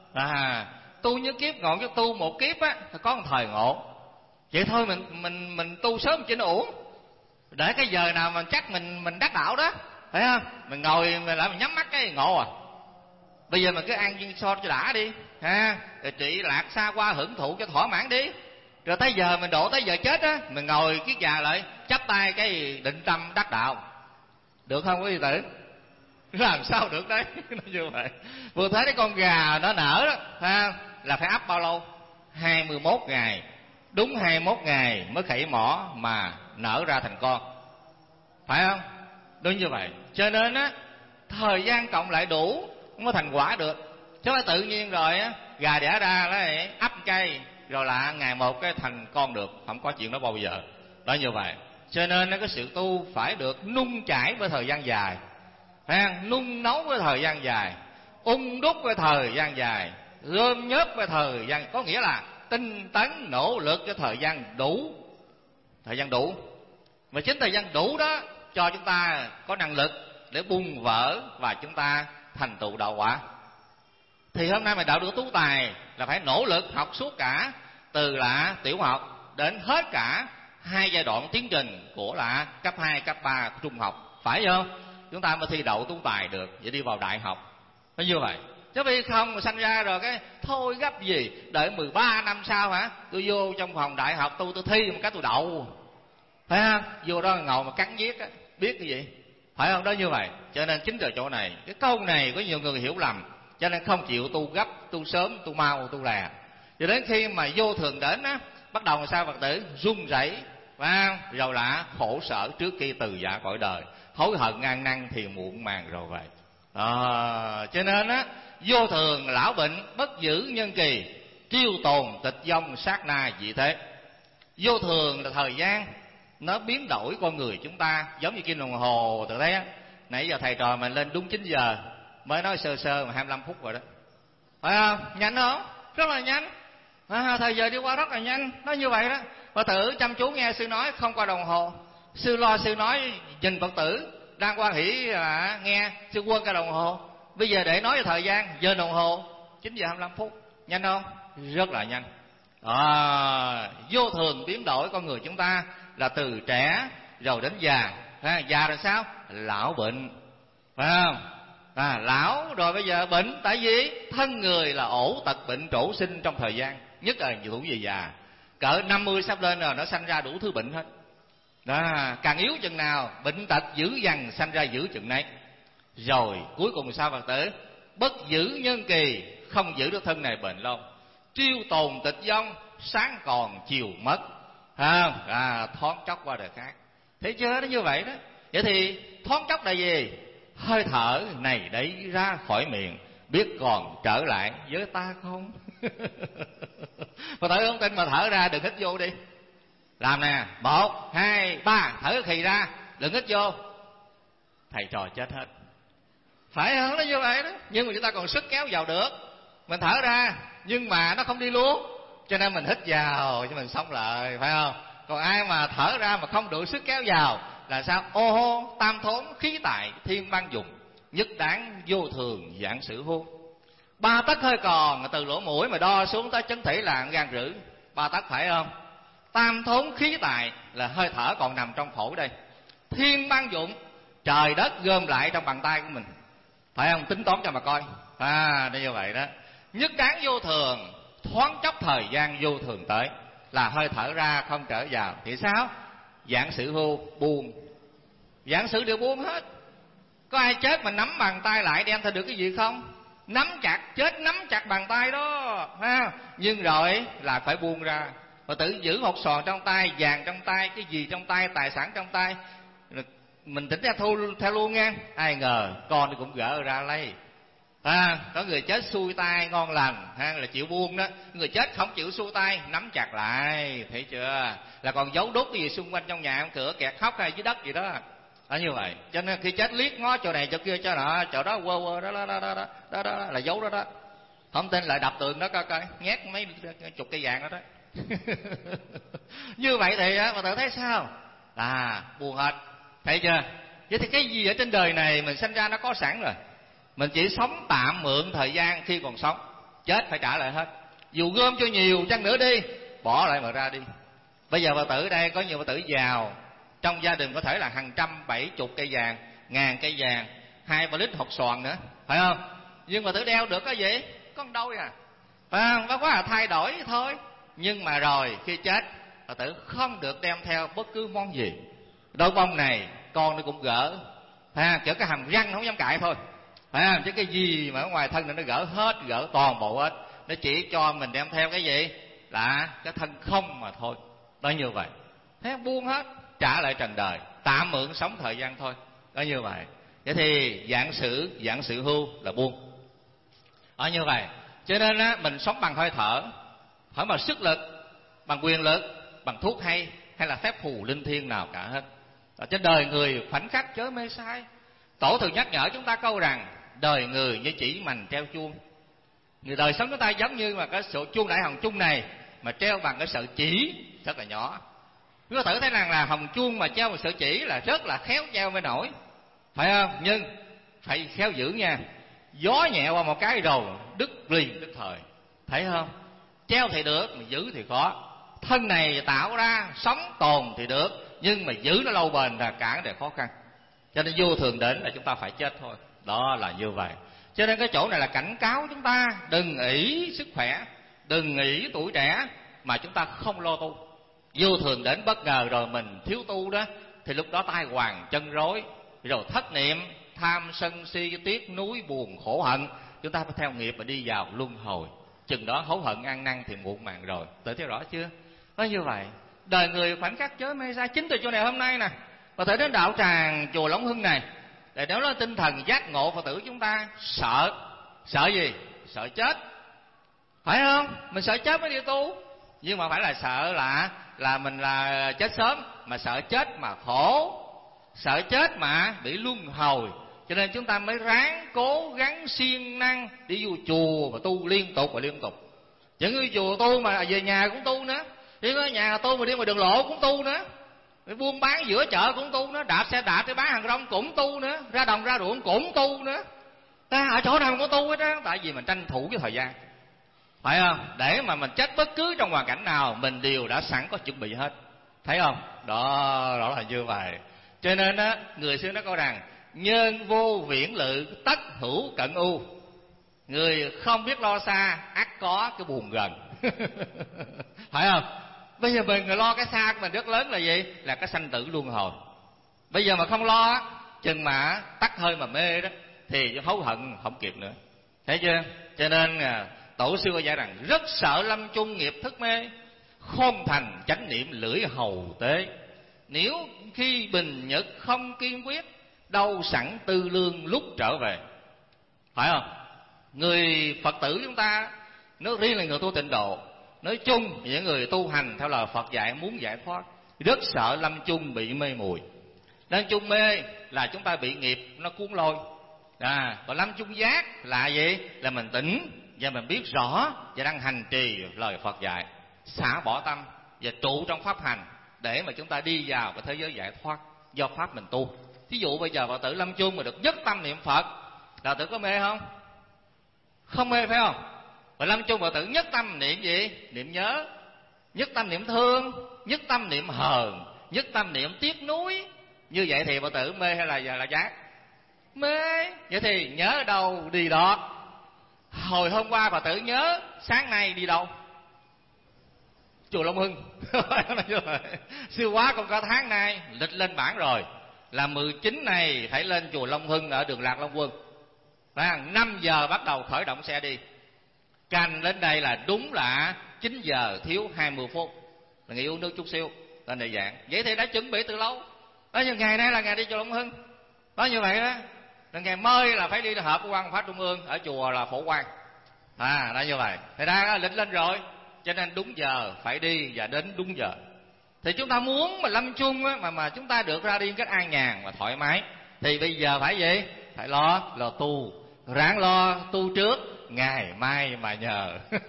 Tu nhất kiếp ngộ nhất, tu một kiếp á có một thời ngộ. Vậy thôi mình tu sớm chỉ nó uổng, để cái giờ nào mình chắc mình đắc đạo đó, phải không? Mình ngồi mình lại mình nhắm mắt cái ngộ à. Bây giờ mình cứ ăn viên so cho đã đi ha, rồi trị lạc xa qua hưởng thụ cho thỏa mãn đi, rồi tới giờ mình độ tới giờ chết á, mình ngồi kiết già lại chắp tay cái định tâm đắc đạo, được không quý vị tử? Làm sao được đấy. Nó như vậy. Vừa thấy cái con gà nó nở đó ha, là phải ấp bao lâu? 21 ngày. Đúng 21 ngày mới khảy mỏ mà nở ra thành con, phải không? Đúng như vậy. Cho nên á, thời gian cộng lại đủ không có thành quả được. Chứ phải tự nhiên rồi á, gà đẻ ra nó ấp cây rồi là ngày một cái thành con được, không có chuyện đó bao giờ. Đó như vậy. Cho nên cái sự tu phải được nung chảy với thời gian dài, nung nấu với thời gian dài, ung đúc với thời gian dài, gom nhớp với thời gian, có nghĩa là tinh tấn nỗ lực cho thời gian đủ. Thời gian đủ. Mà chính thời gian đủ đó cho chúng ta có năng lực để bung vỡ và chúng ta thành tựu đạo quả. Thì hôm nay mình đạo được tú tài là phải nỗ lực học suốt cả từ là tiểu học đến hết cả 2 giai đoạn tiến trình của là cấp 2, cấp 3, trung học, phải không? Chúng ta mới thi đậu tú tài được, để đi vào đại học. Nó như vậy. Chứ vì không mà sanh ra rồi cái thôi gấp gì, đợi 13 năm sau hả, tôi vô trong phòng đại học tôi thi một cái tôi đậu, phải không? Vô đó ngồi mà cắn viết á, biết cái gì, phải không? Đó như vậy. Cho nên chính từ chỗ này, cái câu này có nhiều người hiểu lầm, cho nên không chịu tu gấp, tu sớm, tu mau, tu lẹ. Cho đến khi mà vô thường đến á, bắt đầu làm sao Phật tử? Run rẩy, phải không? Rồi là khổ sở trước khi từ giả cõi đời, hối hận ngang năn thì muộn màng rồi vậy. Cho nên á, vô thường lão bệnh, bất giữ nhân kỳ, triêu tồn tịch vong sát na dị thế. Vô thường là thời gian nó biến đổi con người chúng ta, giống như kim đồng hồ. Tự thấy á, nãy giờ thầy trò mình lên đúng 9 giờ, mới nói sơ sơ mà 25 phút rồi đó, phải không? Nhanh không? Rất là nhanh. Thời giờ đi qua rất là nhanh. Nó như vậy đó. Phật tử chăm chú nghe sư nói, không qua đồng hồ. Sư lo sư nói, nhìn Phật tử đang quan hỷ nghe, sư quên cả đồng hồ. Bây giờ để nói về thời gian, giờ đồng hồ 9 giờ 25 phút. Nhanh không? Rất là nhanh. Vô thường biến đổi con người chúng ta là từ trẻ rồi đến già. Già rồi sao? Lão bệnh, phải không? Lão rồi bây giờ bệnh. Tại vì thân người là ổ tật bệnh trổ sinh trong thời gian, nhất là tuổi về già. Cỡ 50 sắp lên rồi nó sanh ra đủ thứ bệnh hết. Càng yếu chừng nào bệnh tật dữ dằn sanh ra dữ chừng nấy. Rồi cuối cùng sao Phật tử? Bất giữ nhân kỳ, không giữ được thân này bền lâu. Triêu tồn tịch vong, sáng còn chiều mất. Thoáng chốc qua đời khác. Thấy chưa? Nó như vậy đó. Vậy thì thoáng chốc là gì? Hơi thở này đấy ra khỏi miệng, biết còn trở lại với ta không? Phật tử không tin mà thở ra, đừng hít vô đi. Làm nè, 1, 2, 3, thở khí ra, đừng hít vô. Thầy trò chết hết. Phải không? Nó như vậy đó. Nhưng mà chúng ta còn sức kéo vào được. Mình thở ra nhưng mà nó không đi luôn, cho nên mình hít vào cho mình sống lại, phải không? Còn ai mà thở ra mà không đủ sức kéo vào là sao? Ô hô tam thốn khí tại thiên ban dùng, nhất đáng vô thường giảng sử hô. 3 tấc hơi còn từ lỗ mũi mà đo xuống tới chấn thể là gan rữ. 3 tấc phải không? Tam thốn khí tại là hơi thở còn nằm trong phổi đây. Thiên ban dụng, trời đất gom lại trong bàn tay của mình, phải không? Tính toán cho mà coi. Nó như vậy đó. Nhất đáng vô thường, thoáng chốc thời gian vô thường tới, là hơi thở ra không trở vào. Thì sao? Giảng sử hô buông. Giảng sử đều buông hết. Có ai chết mà nắm bàn tay lại đem theo được cái gì không? Nắm chặt, chết nắm chặt bàn tay đó, nhưng rồi là phải buông ra. Phật tử giữ hột sòn trong tay, vàng trong tay, cái gì trong tay, tài sản trong tay, mình tỉnh ra theo luôn nha. Ai ngờ con thì cũng gỡ ra lấy. Có người chết xuôi tay ngon lành, là chịu buông đó. Người chết không chịu xuôi tay, nắm chặt lại, thấy chưa? Là còn giấu đốt cái gì xung quanh trong nhà, cửa kẹt khóc hay dưới đất gì đó. Như vậy. Cho nên khi chết liếc ngó chỗ này chỗ kia chỗ nọ, chỗ đó quơ đó là giấu đó đó. Không tin lại đập tường đó coi, nhét mấy chục cây vàng đó đó. Như vậy thì mà tự thấy sao? Buồn hết. Thấy chưa? Vậy thì cái gì ở trên đời này mình sinh ra nó có sẵn rồi. Mình chỉ sống tạm mượn thời gian khi còn sống, chết phải trả lại hết. Dù gom cho nhiều chăng nữa đi, bỏ lại mà ra đi. Bây giờ Phật tử đây có nhiều Phật tử giàu, trong gia đình có thể là hàng 170 cây vàng, 1000 cây vàng, 2-3 lít hột xoàn nữa, phải không? Nhưng mà Phật tử đeo được cái gì? Có một đôi phải không? Nó quá là thay đổi thôi. Nhưng mà rồi khi chết, Phật tử không được đem theo bất cứ món gì. Đôi bông này con nó cũng gỡ, kiểu cái hàm răng nó không dám cãi thôi, phải không? Chứ cái gì mà ở ngoài thân này nó gỡ hết, gỡ toàn bộ hết. Nó chỉ cho mình đem theo cái gì? Là cái thân không mà thôi. Đó như vậy. Thế buông hết, trả lại trần đời, tạm mượn sống thời gian thôi. Đó như vậy. Vậy thì giảng sự hưu là buông. Đó như vậy. Cho nên á, mình sống bằng hơi thở, hỏi bằng sức lực, bằng quyền lực, bằng thuốc hay là phép phù linh thiêng nào cả hết. Ở trên đời người khoảnh khắc chớ mê sai. Tổ thường nhắc nhở chúng ta câu rằng đời người như chỉ mành treo chuông. Người đời sống chúng ta giống như mà cái sợi chuông đại hồng chung này mà treo bằng cái sợi chỉ rất là nhỏ. Chúng ta thử thấy rằng là hồng chuông mà treo một sợi chỉ là rất là khéo treo mới nổi, phải không? Nhưng phải khéo giữ nha. Gió nhẹ qua một cái rồi đứt liền đứt thời, thấy không? Treo thì được mà giữ thì khó. Thân này tạo ra sống tồn thì được, nhưng mà giữ nó lâu bền là cả đều khó khăn. Cho nên vô thường đến là chúng ta phải chết thôi. Đó là như vậy. Cho nên cái chỗ này là cảnh cáo chúng ta đừng ỷ sức khỏe, đừng ỷ tuổi trẻ mà chúng ta không lo tu. Vô thường đến bất ngờ rồi mình thiếu tu đó, thì lúc đó tai hoàng chân rối, rồi thất niệm, tham sân si tiếc nuối buồn khổ hận, chúng ta phải theo nghiệp mà đi vào luân hồi. Chừng đó hối hận ăn năn thì muộn màng rồi. Tự thấy rõ chưa? Nó như vậy. Đời người khoảnh khắc chớ mê sai. Chính từ chỗ này hôm nay nè, và thể đến đạo tràng chùa Long Hưng này, để nói lên tinh thần giác ngộ Phật tử chúng ta sợ gì? Sợ chết, phải không? Mình sợ chết mới đi tu, nhưng mà phải là sợ là mình là chết sớm, mà sợ chết mà khổ, sợ chết mà bị luân hồi. Cho nên chúng ta mới ráng cố gắng siêng năng đi vô chùa mà tu liên tục và liên tục. Những người chùa tu mà về nhà cũng tu nữa, đi ở nhà tu mà đi ngoài đường lộ cũng tu nữa, buôn bán giữa chợ cũng tu nữa, đạp xe đạp đi bán hàng rong cũng tu nữa, ra đồng ra ruộng cũng tu nữa. Ta ở chỗ nào cũng có tu hết á, tại vì mình tranh thủ cái thời gian, phải không? Để mà mình chết bất cứ trong hoàn cảnh nào mình đều đã sẵn có chuẩn bị hết, thấy không? Đó là như vậy. Cho nên á, người xưa nói câu rằng nhân vô viễn lự tất hữu cận ưu. Người không biết lo xa ắt có cái buồn gần. Phải không? Bây giờ mình lo cái xa của mình rất lớn là gì? Là cái sanh tử luân hồi. Bây giờ mà không lo, chừng mà tắt hơi mà mê đó thì hối hận không kịp nữa, thấy chưa? Cho nên tổ sư dạy rằng rất sợ lâm chung nghiệp thức mê, khôn thành chánh niệm lưỡi hầu tế. Nếu khi bình nhật không kiên quyết, đâu sẵn tư lương lúc trở về. Phải không? Người Phật tử chúng ta, nói riêng là người tu tịnh độ, nói chung những người tu hành theo lời Phật dạy muốn giải thoát, rất sợ lâm chung bị mê muội. Lâm chung mê là chúng ta bị nghiệp nó cuốn lôi. Còn lâm chung giác là gì? Là mình tỉnh và mình biết rõ và đang hành trì lời Phật dạy, xả bỏ tâm và trụ trong pháp hành để mà chúng ta đi vào cái thế giới giải thoát do pháp mình tu. Thí dụ bây giờ Phật tử lâm chung mà được nhất tâm niệm Phật, Phật tử có mê không? Không mê, phải không? Và lâm chung Phật tử nhất tâm niệm gì? Niệm nhớ, nhất tâm niệm thương, nhất tâm niệm hờn, nhất tâm niệm tiếc nuối. Như vậy thì Phật tử mê hay là giác? Mê. Vậy thì nhớ ở đâu đi đó. Hồi hôm qua Phật tử nhớ, sáng nay đi đâu? Chùa Long Hưng. Siêu quá, còn có tháng nay lịch lên bảng rồi là 19 này phải lên chùa Long Hưng ở đường Lạc Long Quân. 5 giờ bắt đầu khởi động xe đi, canh đến đây là đúng là 9 giờ thiếu 20 phút là nghỉ uống nước chút xíu lên đề giảng. Vậy thì đã chuẩn bị từ lâu đó, nhưng ngày nay là ngày đi chùa Long Hưng đó, như vậy đó. Rồi ngày mới là phải đi họp quan pháp trung ương ở chùa là Phổ Quang, đã như vậy thì đã lịch lên rồi, cho nên đúng giờ phải đi và đến đúng giờ. Thì chúng ta muốn mà lâm chung á, mà chúng ta được ra đi cách an nhàn và thoải mái, thì bây giờ phải gì? Phải lo tu, ráng lo tu trước, ngày mai mà nhờ.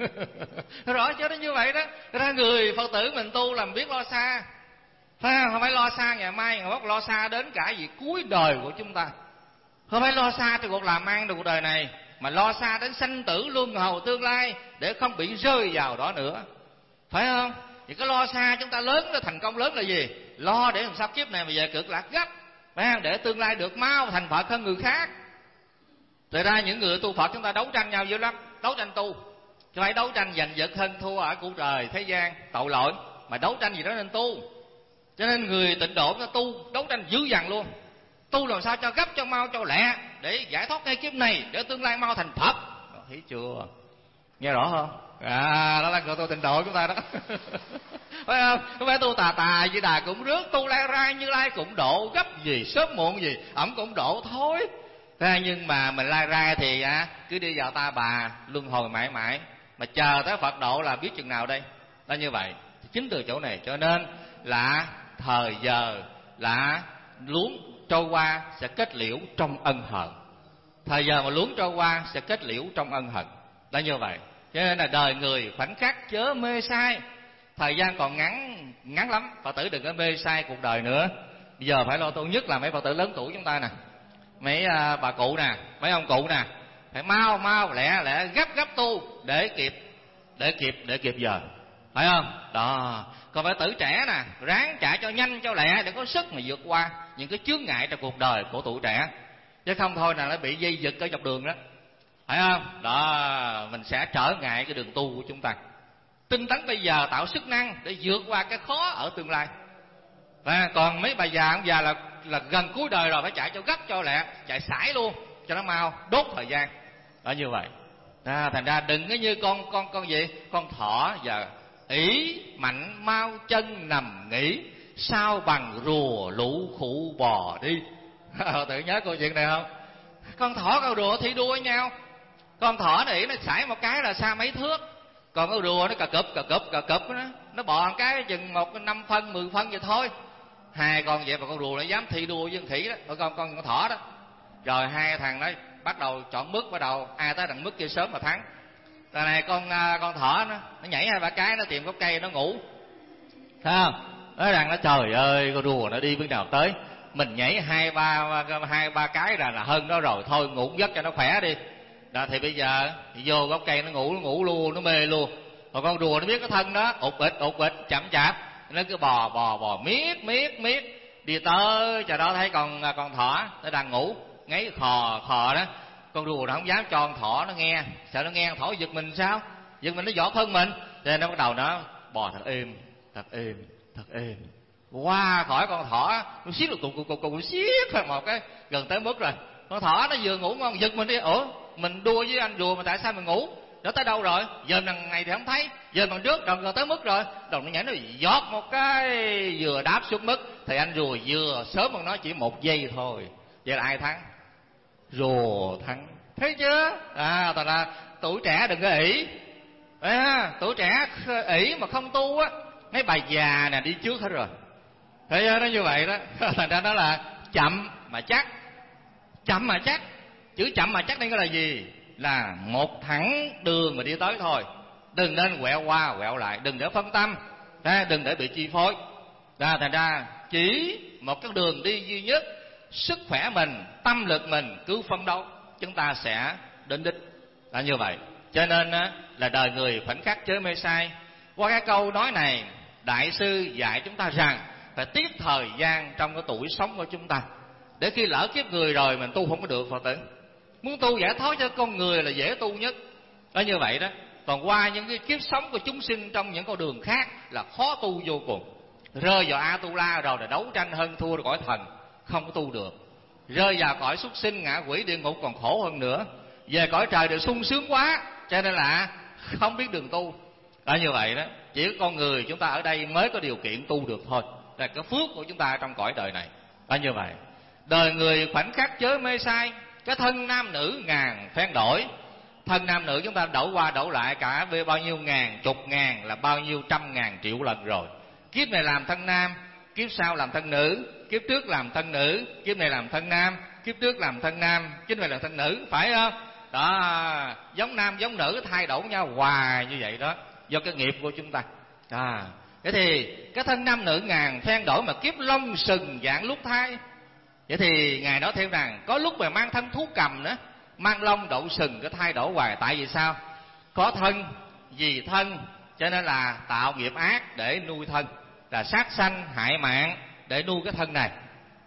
Rõ chứ nó như vậy đó. Ra người Phật tử mình tu làm biết lo xa, không phải lo xa ngày mai, mà lo xa đến cả gì cuối đời của chúng ta. Không phải lo xa trong cuộc làm ăn trong cuộc đời này, mà lo xa đến sanh tử luân hồi tương lai để không bị rơi vào đó nữa, phải không? Thì cái lo xa chúng ta lớn, nó thành công lớn là gì? Lo để làm sao kiếp này mà về cực lạc gấp, phải không? Để tương lai được mau thành Phật hơn người khác. Thật ra những người tu Phật chúng ta đấu tranh nhau dữ lắm, đấu tranh tu, chứ phải đấu tranh giành giật hơn thua ở cuộc đời thế gian tội lỗi, mà đấu tranh gì đó nên tu. Cho nên người tịnh độ nó tu đấu tranh dữ dằn luôn, tu làm sao cho gấp, cho mau, cho lẹ để giải thoát ngay kiếp này, để tương lai mau thành Phật. Hiểu chưa? Nghe rõ không? Đó là người tu tịnh độ chúng ta đó. Phải không? Không phải tu tà Di Đà cũng rước, tu Lai Rai Như Lai cũng độ, gấp gì sớm muộn gì ổng cũng độ thôi. Nhưng mà mình Lai Rai thì cứ đi vào ta bà luân hồi mãi mãi, mà chờ tới Phật độ là biết chừng nào đây. Đó như vậy. Chính từ chỗ này cho nên là thời giờ là luống trôi qua sẽ kết liễu trong ân hận. Thời giờ mà luống trôi qua sẽ kết liễu trong ân hận. Đó như vậy. Cho nên là đời người khoảnh khắc chớ mê sai. Thời gian còn ngắn lắm, Phật tử đừng có mê sai cuộc đời nữa. Bây giờ phải lo tu, nhất là mấy Phật tử lớn tuổi chúng ta nè, mấy bà cụ nè, mấy ông cụ nè, phải mau lẹ gấp tu để kịp giờ, phải không? Đó. Còn phải tử trẻ nè, ráng chạy cho nhanh cho lẹ để có sức mà vượt qua những cái chướng ngại trong cuộc đời của tuổi trẻ, chứ không thôi là nó bị dây dứt ở dọc đường đó, phải không? Đó, mình sẽ trở ngại cái đường tu của chúng ta. Tinh tấn bây giờ tạo sức năng để vượt qua cái khó ở tương lai. Và còn mấy bà già, ông già là gần cuối đời rồi, phải chạy cho gấp cho lẹ, chạy sải luôn cho nó mau, đốt thời gian. Đó như vậy. Thành ra đừng có như con gì, con thỏ và ỷ mạnh mau chân nằm nghỉ, sao bằng rùa lũ khụ bò đi. Tự nhớ câu chuyện này không? Con thỏ câu rùa thi đua với nhau. Con thỏ này nó sải một cái là xa mấy thước, còn con rùa nó cà cụp nó bò một cái chừng 5 phân 10 phân vậy thôi. Hai con vậy mà con rùa nó dám thi đua với con khỉ đó, con thỏ đó. Rồi hai thằng nó bắt đầu chọn mức, bắt đầu ai tới đằng mức kia sớm mà thắng. Lần này con thỏ nó nhảy 2-3 cái, nó tìm gốc cây nó ngủ, thấy không? Nói rằng nó trời ơi, con rùa nó đi bên nào tới, mình nhảy 2-3 cái là hơn nó rồi, thôi ngủ giấc cho nó khỏe đi. Đó, thì bây giờ thì vô gốc cây nó ngủ luôn, nó mê luôn. Còn con rùa nó biết cái thân đó ụt ịch chậm chạp, nó cứ bò miết đi tới chờ đó thấy con thỏ nó đang ngủ ngáy khò đó. Con rùa nó không dám cho con thỏ nó nghe, sợ nó nghe con thỏ giật mình, sao giật mình nó giọt hơn mình, cho nên nó bắt đầu nó bò thật êm qua khỏi con thỏ. Nó xiết được cục xiết một cái gần tới mức rồi. Con thỏ nó vừa ngủ ngon giật mình đi, ủa mình đua với anh rùa mà tại sao mình ngủ, nó tới đâu rồi, giờ đằng này thì không thấy, giờ đằng trước gần tới mức rồi. Đầu nó nhảy nó giọt một cái vừa đáp xuống mức thì anh rùa vừa sớm hơn nó chỉ 1 giây thôi. Vậy là ai thắng? Rùa thắng, thấy chưa? Thật ra tuổi trẻ đừng có ỷ, tuổi trẻ ỷ mà không tu á, mấy bà già nè đi trước hết rồi. Thấy nó như vậy đó. Thành ra nó là chậm mà chắc. Chữ chậm mà chắc đây có là gì? Là một thẳng đường mà đi tới thôi, đừng nên quẹo qua quẹo lại, đừng để phân tâm, đừng để bị chi phối. Thành ra chỉ một cái đường đi duy nhất, sức khỏe mình, tâm lực mình cứ phấn đấu, chúng ta sẽ đến đích. Là như vậy. Cho nên là đời người khoảnh khắc chớ mê sai. Qua cái câu nói này, đại sư dạy chúng ta rằng phải tiết thời gian trong cái tuổi sống của chúng ta, để khi lỡ kiếp người rồi mình tu không có được. Phật tử muốn tu giải thoát cho con người là dễ tu nhất, đó như vậy đó. Còn qua những cái kiếp sống của chúng sinh trong những con đường khác là khó tu vô cùng. Rơi vào Atula rồi là đấu tranh hơn thua cõi thần, không có tu được. Rơi vào cõi súc sinh ngạ quỷ địa ngục còn khổ hơn nữa. Về cõi trời được sung sướng quá, cho nên là không biết đường tu. Đó như vậy đó. Chỉ có con người chúng ta ở đây mới có điều kiện tu được thôi, là cái phước của chúng ta trong cõi đời này. Đó như vậy. Đời người khoảnh khắc chớ mê sai. Cái thân nam nữ ngàn phen đổi. Thân nam nữ chúng ta đổi qua đổi lại cả về bao nhiêu ngàn, chục ngàn, là bao nhiêu trăm ngàn triệu lần rồi. Kiếp này làm thân nam, kiếp sau làm thân nữ, kiếp trước làm thân nữ, kiếp này làm thân nam, kiếp trước làm thân nam, kiếp này làm thân nữ, phải không? Đó, giống nam giống nữ thay đổi nhau hoài như vậy đó, do cái nghiệp của chúng ta. Thế thì cái thân nam nữ ngàn phen đổi mà kiếp lông sừng dạng lúc thay. Vậy thì ngài nói thêm rằng có lúc mà mang thân thú cầm nữa, mang lông đậu sừng cái thay đổi hoài. Tại vì sao? Có thân vì thân, cho nên là tạo nghiệp ác để nuôi thân, là sát sanh hại mạng để nuôi cái thân này.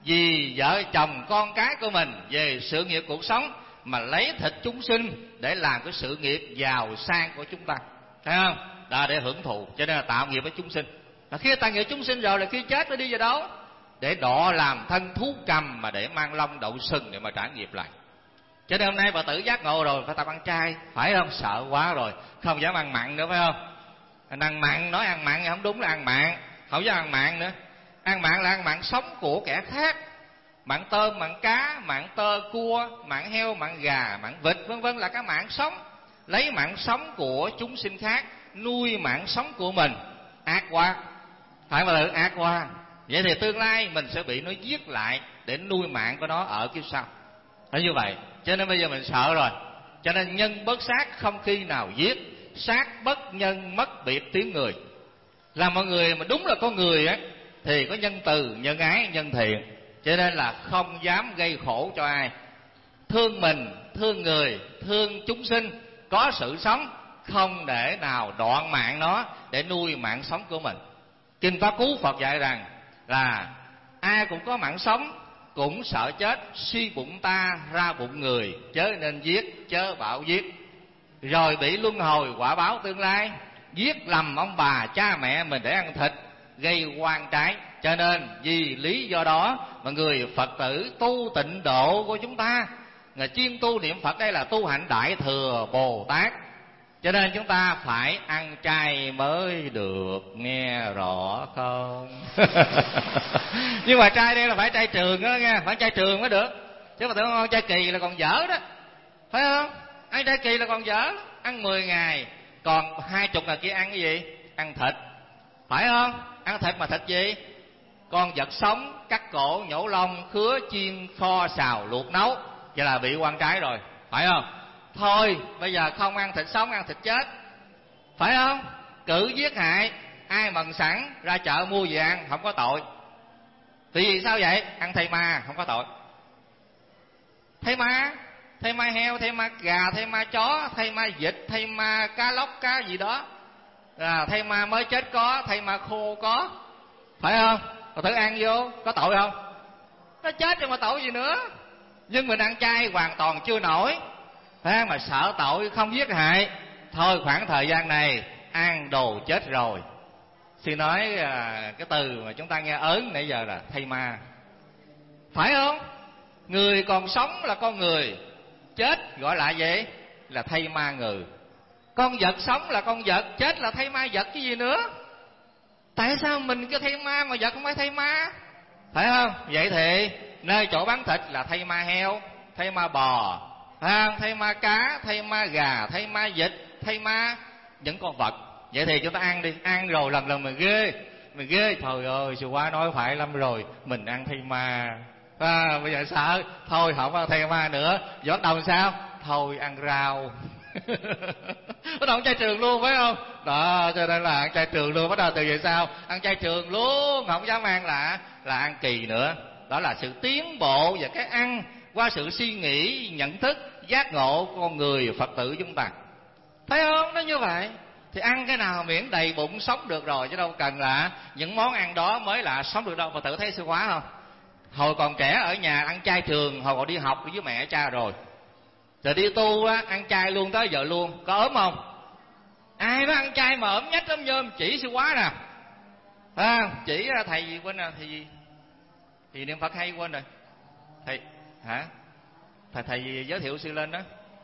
Vì vợ chồng con cái của mình về sự nghiệp cuộc sống mà lấy thịt chúng sinh để làm cái sự nghiệp giàu sang của chúng ta, thấy không? Đó, để hưởng thụ, cho nên là tạo nghiệp với chúng sinh. Mà khi tạo nghiệp chúng sinh rồi là khi chết nó đi vào đâu? Để đọ làm thân thú cầm mà để mang lông đậu sừng để mà trả nghiệp lại. Cho nên hôm nay bà tử giác ngộ rồi phải tập ăn chay, phải không? Sợ quá rồi, không dám ăn mặn nữa, phải không? Ăn mặn, nói ăn mặn không đúng, là ăn mặn, không dám ăn mặn nữa. Ăn mặn là ăn mặn sống của kẻ khác, mặn tôm, mặn cá, mặn tơ cua, mặn heo, mặn gà, mặn vịt, vân vân, là các mặn sống. Lấy mặn sống của chúng sinh khác nuôi mặn sống của mình, ác quá, phải mà tự ác quá. Vậy thì tương lai mình sẽ bị nó giết lại để nuôi mạng của nó ở kiếp sau. Nó như vậy. Cho nên bây giờ mình sợ rồi. Cho nên nhân bất sát không khi nào giết, sát bất nhân mất biệt tiếng người. Là mọi người mà đúng là có người á thì có nhân từ, nhân ái, nhân thiện. Cho nên là không dám gây khổ cho ai. Thương mình, thương người, thương chúng sinh, có sự sống, không để nào đoạn mạng nó để nuôi mạng sống của mình. Kinh Pháp Cú Phật dạy rằng là ai cũng có mạng sống, cũng sợ chết, suy bụng ta ra bụng người, chớ nên giết, chớ bảo giết. Rồi bị luân hồi quả báo tương lai, giết lầm ông bà cha mẹ mình để ăn thịt, gây oan trái. Cho nên vì lý do đó mà người Phật tử tu tịnh độ của chúng ta, người chuyên tu niệm Phật đây là tu hạnh Đại Thừa Bồ Tát. Cho nên chúng ta phải ăn chay mới được, nghe rõ không? Nhưng mà trai đây là phải trai trường đó nghe, phải trai trường mới được, chứ mà tưởng con trai kỳ là còn dở đó, phải không? Ăn trai kỳ là còn dở, ăn 10 ngày, còn 20 ngày kia ăn cái gì? Ăn thịt, phải không? Ăn thịt mà thịt gì? Con vật sống, cắt cổ, nhổ lông, khứa, chiên, kho, xào, luộc, nấu, vậy là bị quan trái rồi, phải không? Thôi bây giờ không ăn thịt sống, ăn thịt chết, phải không? Cử giết hại, ai mần sẵn ra chợ mua về ăn không có tội. Vì sao vậy? Ăn thây ma không có tội. Thây ma heo, thây ma gà, thây ma chó, thây ma vịt, thây ma cá lóc, cá gì đó, thây ma mới chết có, thây ma khô có, phải không? Rồi thử ăn vô có tội không? Nó chết rồi mà tội gì nữa. Nhưng mình ăn chay hoàn toàn chưa nổi, phải không? Mà sợ tội không giết hại, thôi khoảng thời gian này ăn đồ chết rồi. Xin nói cái từ mà chúng ta nghe ớn nãy giờ là thây ma, phải không? Người còn sống là con người, chết gọi là gì? Là thây ma người. Con vật sống là con vật, chết là thây ma vật chứ gì nữa. Tại sao mình cái thây ma mà vật không phải thây ma, phải không? Vậy thì nơi chỗ bán thịt là thây ma heo, thây ma bò, phải không? Thây ma cá, thây ma gà, thây ma vịt, thây ma những con vật. Vậy thì chúng ta ăn đi, ăn rồi lần lần mình ghê, trời ơi sư quá nói phải lắm rồi, mình ăn thây ma, bây giờ sợ, thôi không ăn thây ma nữa. Giờ bắt đầu sao? Thôi ăn rau. Bắt đầu ăn chay trường luôn, phải không? Đó, cho nên là ăn chay trường luôn. Bắt đầu từ vậy sao? Ăn chay trường luôn, không dám ăn là ăn kỳ nữa. Đó là sự tiến bộ và cái ăn qua sự suy nghĩ, nhận thức, giác ngộ của con người Phật tử chúng ta, thấy không? Nó như vậy. Thì ăn cái nào miễn đầy bụng sống được rồi, chứ đâu cần là những món ăn đó mới là sống được đâu. Phật tử thấy sư hóa không? Hồi còn trẻ ở nhà ăn chay trường, hồi còn đi học với mẹ cha rồi đi tu á, ăn chay luôn tới giờ luôn. Có ốm không? Ai đó ăn chay mà ốm nhách ốm nhôm chỉ sư hóa nè, chỉ thầy gì quên nè, thầy gì thì niệm Phật hay quên rồi. Thầy hả? Thầy gì giới thiệu sư lên đó.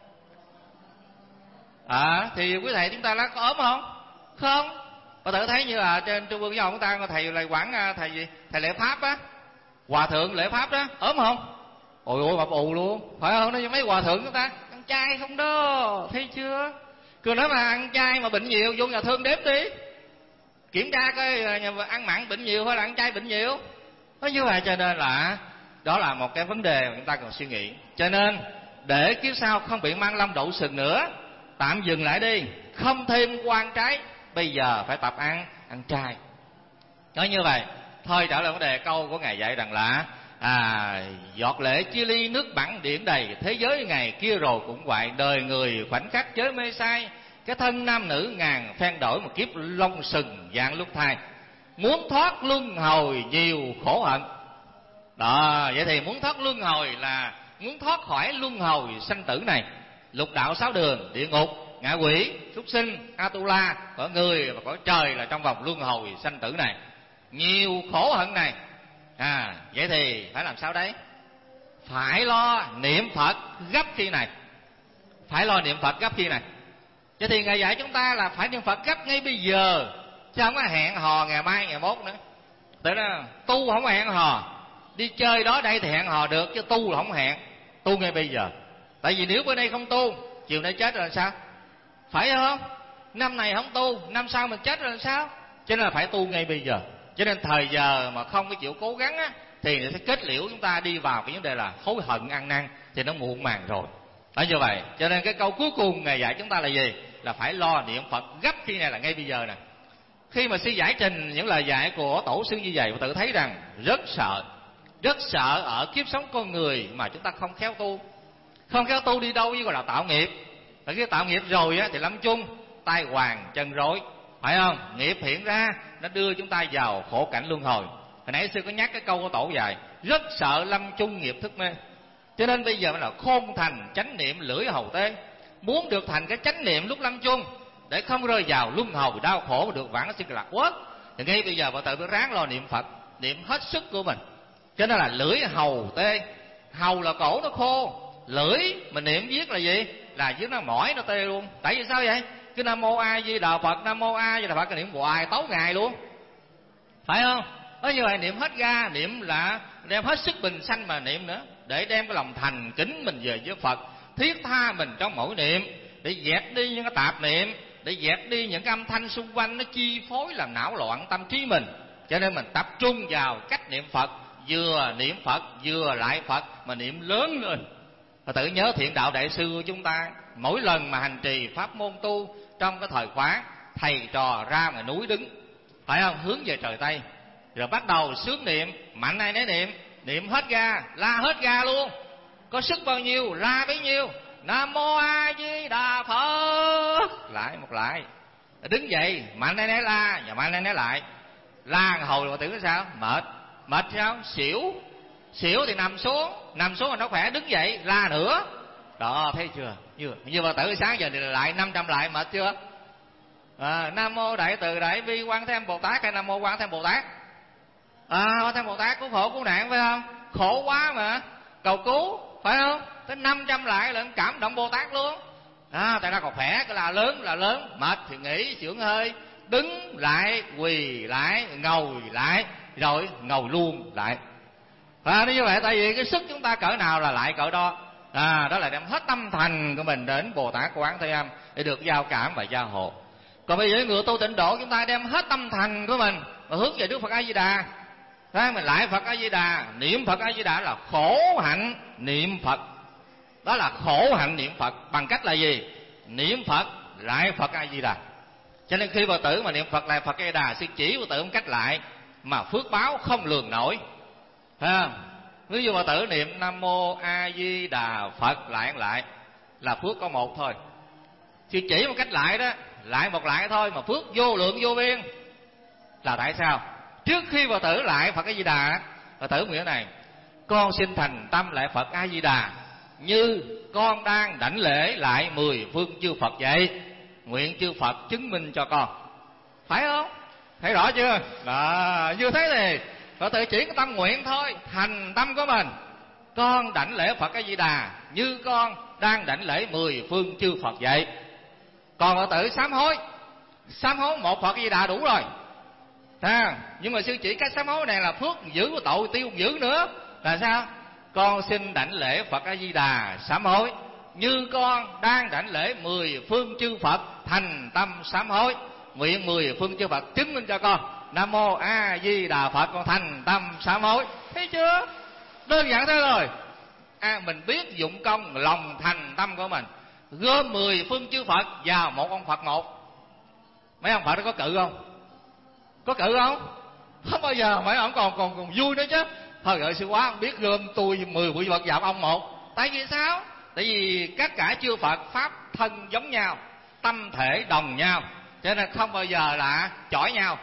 Thì quý thầy chúng ta có ốm không? Không. Phật tử thấy như là trên Trung ương giáo chúng ta có thầy lại quản thầy gì? Thầy lễ pháp á, hòa thượng lễ pháp đó, ốm không? Ôi ôi mập ù luôn, phải không? Nó như mấy hòa thượng chúng ta ăn chay không đó, thấy chưa? Cứ nói mà ăn chay mà bệnh nhiều, vô nhà thương đếm đi, kiểm tra coi ăn mặn bệnh nhiều hay là ăn chay bệnh nhiều. Nó như vậy. Cho nên là đó là một cái vấn đề mà chúng ta cần suy nghĩ. Cho nên để kiếp sau không bị mang lâm đậu sừng nữa, tạm dừng lại đi, không thêm quan trái, bây giờ phải tập ăn chay. Nói như vậy. Thôi trở lại vấn đề câu của Ngài dạy rằng là giọt lệ chia ly nước bẩn điện đầy, thế giới ngày kia rồi cũng vậy, đời người khoảnh khắc chớ mê say, cái thân nam nữ ngàn phen đổi, một kiếp lông sừng dạng lúc thai, muốn thoát luân hồi nhiều khổ hận. Đó, vậy thì muốn thoát luân hồi là muốn thoát khỏi luân hồi sanh tử này, lục đạo 6 đường, địa ngục, ngạ quỷ, súc sinh, Atula, cõi người và cõi trời là trong vòng luân hồi sanh tử này, nhiều khổ hận này. Vậy thì phải làm sao đấy? Phải lo niệm Phật gấp khi này. Phải lo niệm Phật gấp khi này. Vậy thì Ngài dạy chúng ta là phải niệm Phật gấp ngay bây giờ, chứ không có hẹn hò ngày mai ngày mốt nữa. Tức là tu không hẹn hò, đi chơi đó đây thì hẹn hò được, chứ tu là không hẹn, tu ngay bây giờ. Tại vì nếu bữa nay không tu, chiều nay chết rồi sao? Phải không? Năm này không tu, năm sau mình chết rồi sao? Cho nên là phải tu ngay bây giờ. Cho nên thời giờ mà không có chịu cố gắng á, thì nó sẽ kết liễu chúng ta đi vào cái vấn đề là hối hận ăn năn, thì nó muộn màng rồi. Đó như vậy. Cho nên cái câu cuối cùng Ngài dạy chúng ta là gì? Là phải lo niệm Phật gấp khi này là ngay bây giờ nè. Khi mà sư giải trình những lời dạy của tổ sư như vậy, tự thấy rằng rất sợ ở kiếp sống con người mà chúng ta không khéo tu. Không khéo tu đi đâu với gọi là tạo nghiệp. Và khi tạo nghiệp rồi á, thì lâm chung tai hoàng chân rối, phải không? Nghiệp hiện ra nó đưa chúng ta vào khổ cảnh luân hồi. Hồi nãy sư có nhắc cái câu của tổ dạy, rất sợ lâm chung nghiệp thức mê. Cho nên bây giờ mới là khôn thành chánh niệm lưỡi hầu tê. Muốn được thành cái chánh niệm lúc lâm chung, để không rơi vào luân hồi đau khổ và được vãng sinh lạc quốc, thì ngay bây giờ Phật tử phải ráng lo niệm Phật, niệm hết sức của mình. Cho nên là lưỡi hầu tê. Hầu là cổ nó khô, lưỡi mình niệm viết là gì? Là dưới nó mỏi nó tê luôn. Tại vì sao vậy? Cái Nam Mô A Di Đà Phật, Nam Mô A Di Đà Phật niệm hoài tấu ngày luôn, phải không? Như vậy niệm hết ga, niệm là đem hết sức bình sanh mà niệm nữa, để đem cái lòng thành kính mình về với Phật, thiết tha mình trong mỗi niệm, để dẹp đi những cái tạp niệm, để dẹp đi những cái âm thanh xung quanh nó chi phối làm não loạn tâm trí mình. Cho nên mình tập trung vào cách niệm Phật, vừa niệm Phật vừa lại Phật mà niệm lớn lên. Và tự nhớ Thiện Đạo Đại sư của chúng ta, mỗi lần mà hành trì pháp môn tu trong cái thời khóa, thầy trò ra ngoài núi đứng, phải không, hướng về trời Tây, rồi bắt đầu sướng niệm, mạnh ai nấy niệm, niệm hết ga, la hết ga luôn, có sức bao nhiêu la bấy nhiêu. Nam Mô A Di Đà Phật, lại một lại, đứng dậy mạnh ai nấy la, và mạnh ai nấy lại. La hồi mà tưởng sao? Mệt sao? Xỉu thì nằm xuống mà nó khỏe, đứng dậy la nữa. Đó, thấy chưa? Như mà tử sáng giờ thì lại 500 lại, mệt chưa? Nam Mô Đại Từ Đại Bi Quan Thế Âm Bồ Tát hay Nam Mô Quan Thế Âm Bồ Tát? Quan Thế Âm Bồ Tát cứu khổ cứu nạn, phải không? Khổ quá mà cầu cứu, phải không? Tới 500 lại là cảm động Bồ Tát luôn. Tại ra còn khỏe, cái là lớn, mệt thì nghỉ xưởng hơi, đứng lại, quỳ lại, ngồi lại, rồi ngồi luôn lại. Như vậy, tại vì cái sức chúng ta cỡ nào là lại cỡ đó. Đó là đem hết tâm thành của mình đến Bồ Tát Quán Thế Âm để được giao cảm và gia hộ. Còn bây giờ người tu tịnh độ, chúng ta đem hết tâm thành của mình và hướng về Đức Phật A Di Đà. Mình lại Phật A Di Đà, niệm Phật A Di Đà là khổ hạnh niệm Phật. Đó là khổ hạnh niệm Phật bằng cách là gì? Niệm Phật lại Phật A Di Đà. Cho nên khi Phật tử mà niệm Phật lại Phật A Di Đà, sư chỉ Phật tử một cách lại mà phước báo không lường nổi. Ví dụ Phật tử niệm Nam Mô A Di Đà Phật lại là phước có một thôi. Sư chỉ một cách lại đó, lại một lại thôi mà phước vô lượng vô biên. Là tại sao? Trước khi Phật tử lại Phật A Di Đà, Phật tử nguyện này: con xin thành tâm lại Phật A Di Đà như con đang đảnh lễ lại 10 phương chư Phật vậy. Nguyện chư Phật chứng minh cho con. Phải không? Thấy rõ chưa? Như thế thì Phật tử chỉ có tâm nguyện thôi, thành tâm của mình: con đảnh lễ Phật A Di Đà như con đang đảnh lễ 10 phương chư Phật vậy. Còn Phật tử sám hối một Phật A Di Đà đủ rồi. Nhưng mà sư chỉ cách sám hối này là phước giữ của tội tiêu giữ nữa. Là sao? Con xin đảnh lễ Phật A Di Đà sám hối như con đang đảnh lễ 10 phương chư Phật, thành tâm sám hối. Nguyện 10 phương chư Phật chứng minh cho con. Nam Mô A Di Đà Phật, con thành tâm sám hối. Thấy chưa? Đơn giản thế rồi. Mình biết dụng công lòng thành tâm của mình, gom 10 phương chư Phật vào một ông Phật một. Mấy ông Phật đó có cự không? Có cự không? Không bao giờ. Mấy ông còn vui nữa chứ. Thôi gợi sư quá, không biết gom tôi 10 bụi Phật vào ông một. Tại vì sao? Tại vì tất cả chư Phật pháp thân giống nhau, tâm thể đồng nhau, cho nên không bao giờ là chỏi nhau.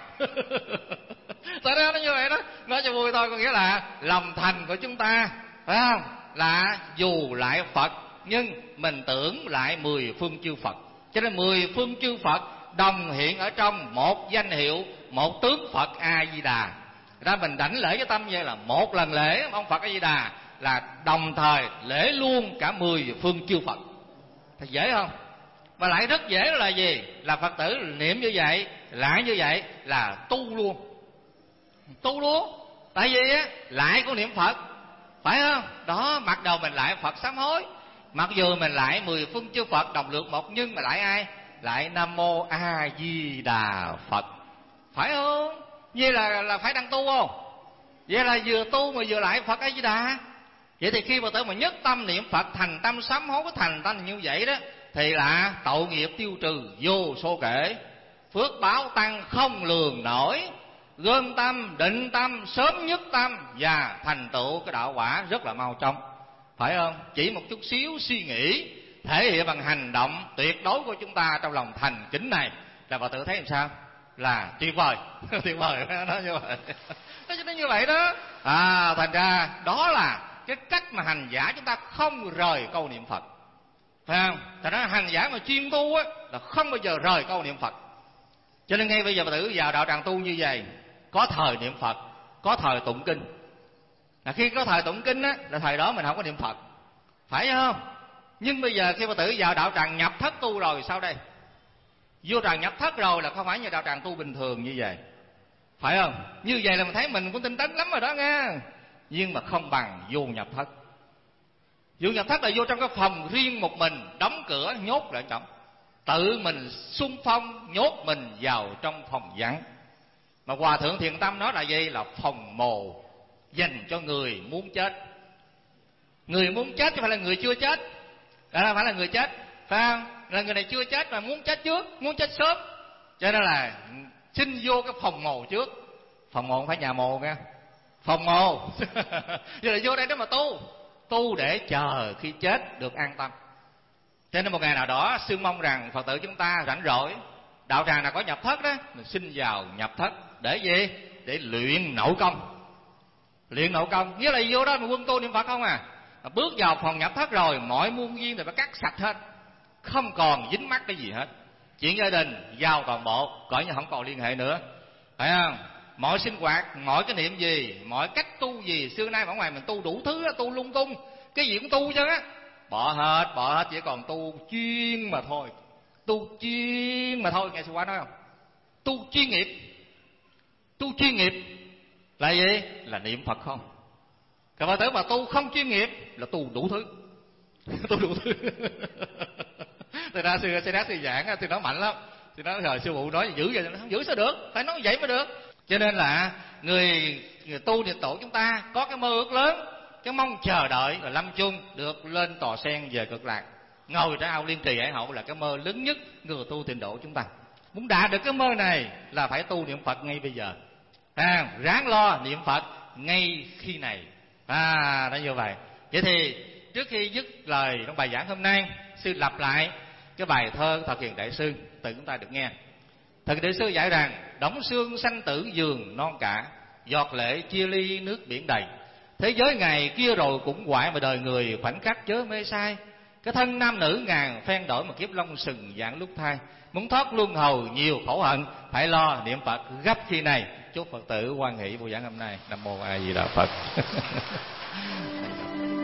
Tại đó nó như vậy đó, nói cho vui thôi. Có nghĩa là lòng thành của chúng ta, phải không, là dù lại Phật nhưng mình tưởng lại 10 phương chư Phật. Cho nên 10 phương chư Phật đồng hiện ở trong một danh hiệu, một tướng Phật A Di Đà. Ra mình đảnh lễ với tâm vậy là một lần lễ ông Phật A Di Đà là đồng thời lễ luôn cả 10 phương chư Phật. Thật dễ không? Mà lại rất dễ là gì? Là Phật tử niệm như vậy, lại như vậy là tu luôn. Tu luôn. Tại vì á, lại của niệm Phật, phải không? Đó, mặc đầu mình lại Phật sám hối, mặc dù mình lại 10 phương chư Phật đồng lượng một, nhưng mà lại ai? Lại Nam Mô A Di Đà Phật. Phải không? Vậy là phải đang tu không? Vậy là vừa tu mà vừa lại Phật A Di Đà. Vậy thì khi Phật tử mà nhất tâm niệm Phật, thành tâm sám hối, có thành tâm như vậy đó, thì là tội nghiệp tiêu trừ vô số kể, phước báo tăng không lường nổi, gom tâm, định tâm, sớm nhất tâm và thành tựu cái đạo quả rất là mau chóng. Phải không? Chỉ một chút xíu suy nghĩ thể hiện bằng hành động tuyệt đối của chúng ta trong lòng thành kính này là Phật tử thấy làm sao? Là tuyệt vời. Tuyệt vời, nó như vậy. Nó như vậy đó. Thành ra đó là cái cách mà hành giả chúng ta không rời câu niệm Phật. Phải không? Thành ra hành giả mà chuyên tu á là không bao giờ rời câu niệm Phật. Cho nên ngay bây giờ Phật tử vào đạo tràng tu như vậy, có thời niệm Phật, có thời tụng kinh. Là khi có thời tụng kinh á là thời đó mình không có niệm Phật. Phải không? Nhưng bây giờ khi Phật tử vào đạo tràng nhập thất tu rồi sao đây? Vô tràng nhập thất rồi là không phải như đạo tràng tu bình thường như vậy. phải không? Như vậy là mình thấy mình cũng tinh tấn lắm rồi đó nghe. Nhưng mà không bằng vô nhập thất. Vô nhập thất là vô trong cái phòng riêng một mình, đóng cửa nhốt lại trong, tự mình xung phong nhốt mình vào trong phòng vắng. Mà Hòa Thượng Thiện Tâm nói là gì? Là phòng mồ dành cho người muốn chết. Người muốn chết chứ phải là người chưa chết. Đó phải là người chết, phải không? Là người này chưa chết mà muốn chết trước, muốn chết sớm, cho nên là xin vô cái phòng mồ trước. Phòng mồ không phải nhà mồ nghe, phòng mồ. Giờ là vô đây đó mà tu để chờ khi chết được an tâm. Cho nên một ngày nào đó sư mong rằng Phật tử chúng ta rảnh rỗi, đạo tràng nào có nhập thất đó, mình xin vào nhập thất để gì? Để luyện nội công. Luyện nội công nghĩa là vô đó mà quân tu niệm Phật không à. Mà bước vào phòng nhập thất rồi, mọi muôn duyên thì phải cắt sạch hết, không còn dính mắc cái gì hết. Chuyện gia đình giao toàn bộ, coi như không còn liên hệ nữa, phải không? Mọi sinh hoạt, mọi cái niệm gì, mọi cách tu gì, xưa nay ở ngoài mình tu đủ thứ, tu lung tung, cái gì cũng tu chứ á, bỏ hết, chỉ còn tu chuyên mà thôi. Tu chuyên mà thôi, nghe sư Quán nói không? Tu chuyên nghiệp là gì? Là niệm Phật không. Còn Phật tử mà tu không chuyên nghiệp là tu đủ thứ. Tu đủ thứ. Thật ra sư giảng sư nói mạnh lắm. Sư nói rồi sư phụ nói giữ vậy, không giữ sao được, phải nói vậy mới được. Cho nên là người tu niệm tổ chúng ta có cái mơ ước lớn, cái mong chờ đợi là lâm chung được lên tòa sen về cực lạc, ngồi trên ao liên trì hải hậu là cái mơ lớn nhất người tu tịnh độ chúng ta. Muốn đạt được cái mơ này là phải tu niệm Phật ngay bây giờ, ráng lo niệm Phật ngay khi này. Đó như vậy. Vậy thì trước khi dứt lời trong bài giảng hôm nay, sư lặp lại cái bài thơ Thật Hiền Đại Sư từ chúng ta được nghe. Thật Hiền Đại Sư dạy rằng: đóng xương sanh tử giường non cả, giọt lệ chia ly nước biển đầy. Thế giới ngày kia rồi cũng hoại, mà đời người khoảnh khắc chớ mê sai. Cái thân nam nữ ngàn phen đổi, mà kiếp long sừng dạng lúc thai. Muốn thoát luân hồi nhiều khổ hận, phải lo niệm Phật gấp khi này. Chúc Phật tử hoan hỷ buổi giảng hôm nay. Nam mô A Di Đà Phật.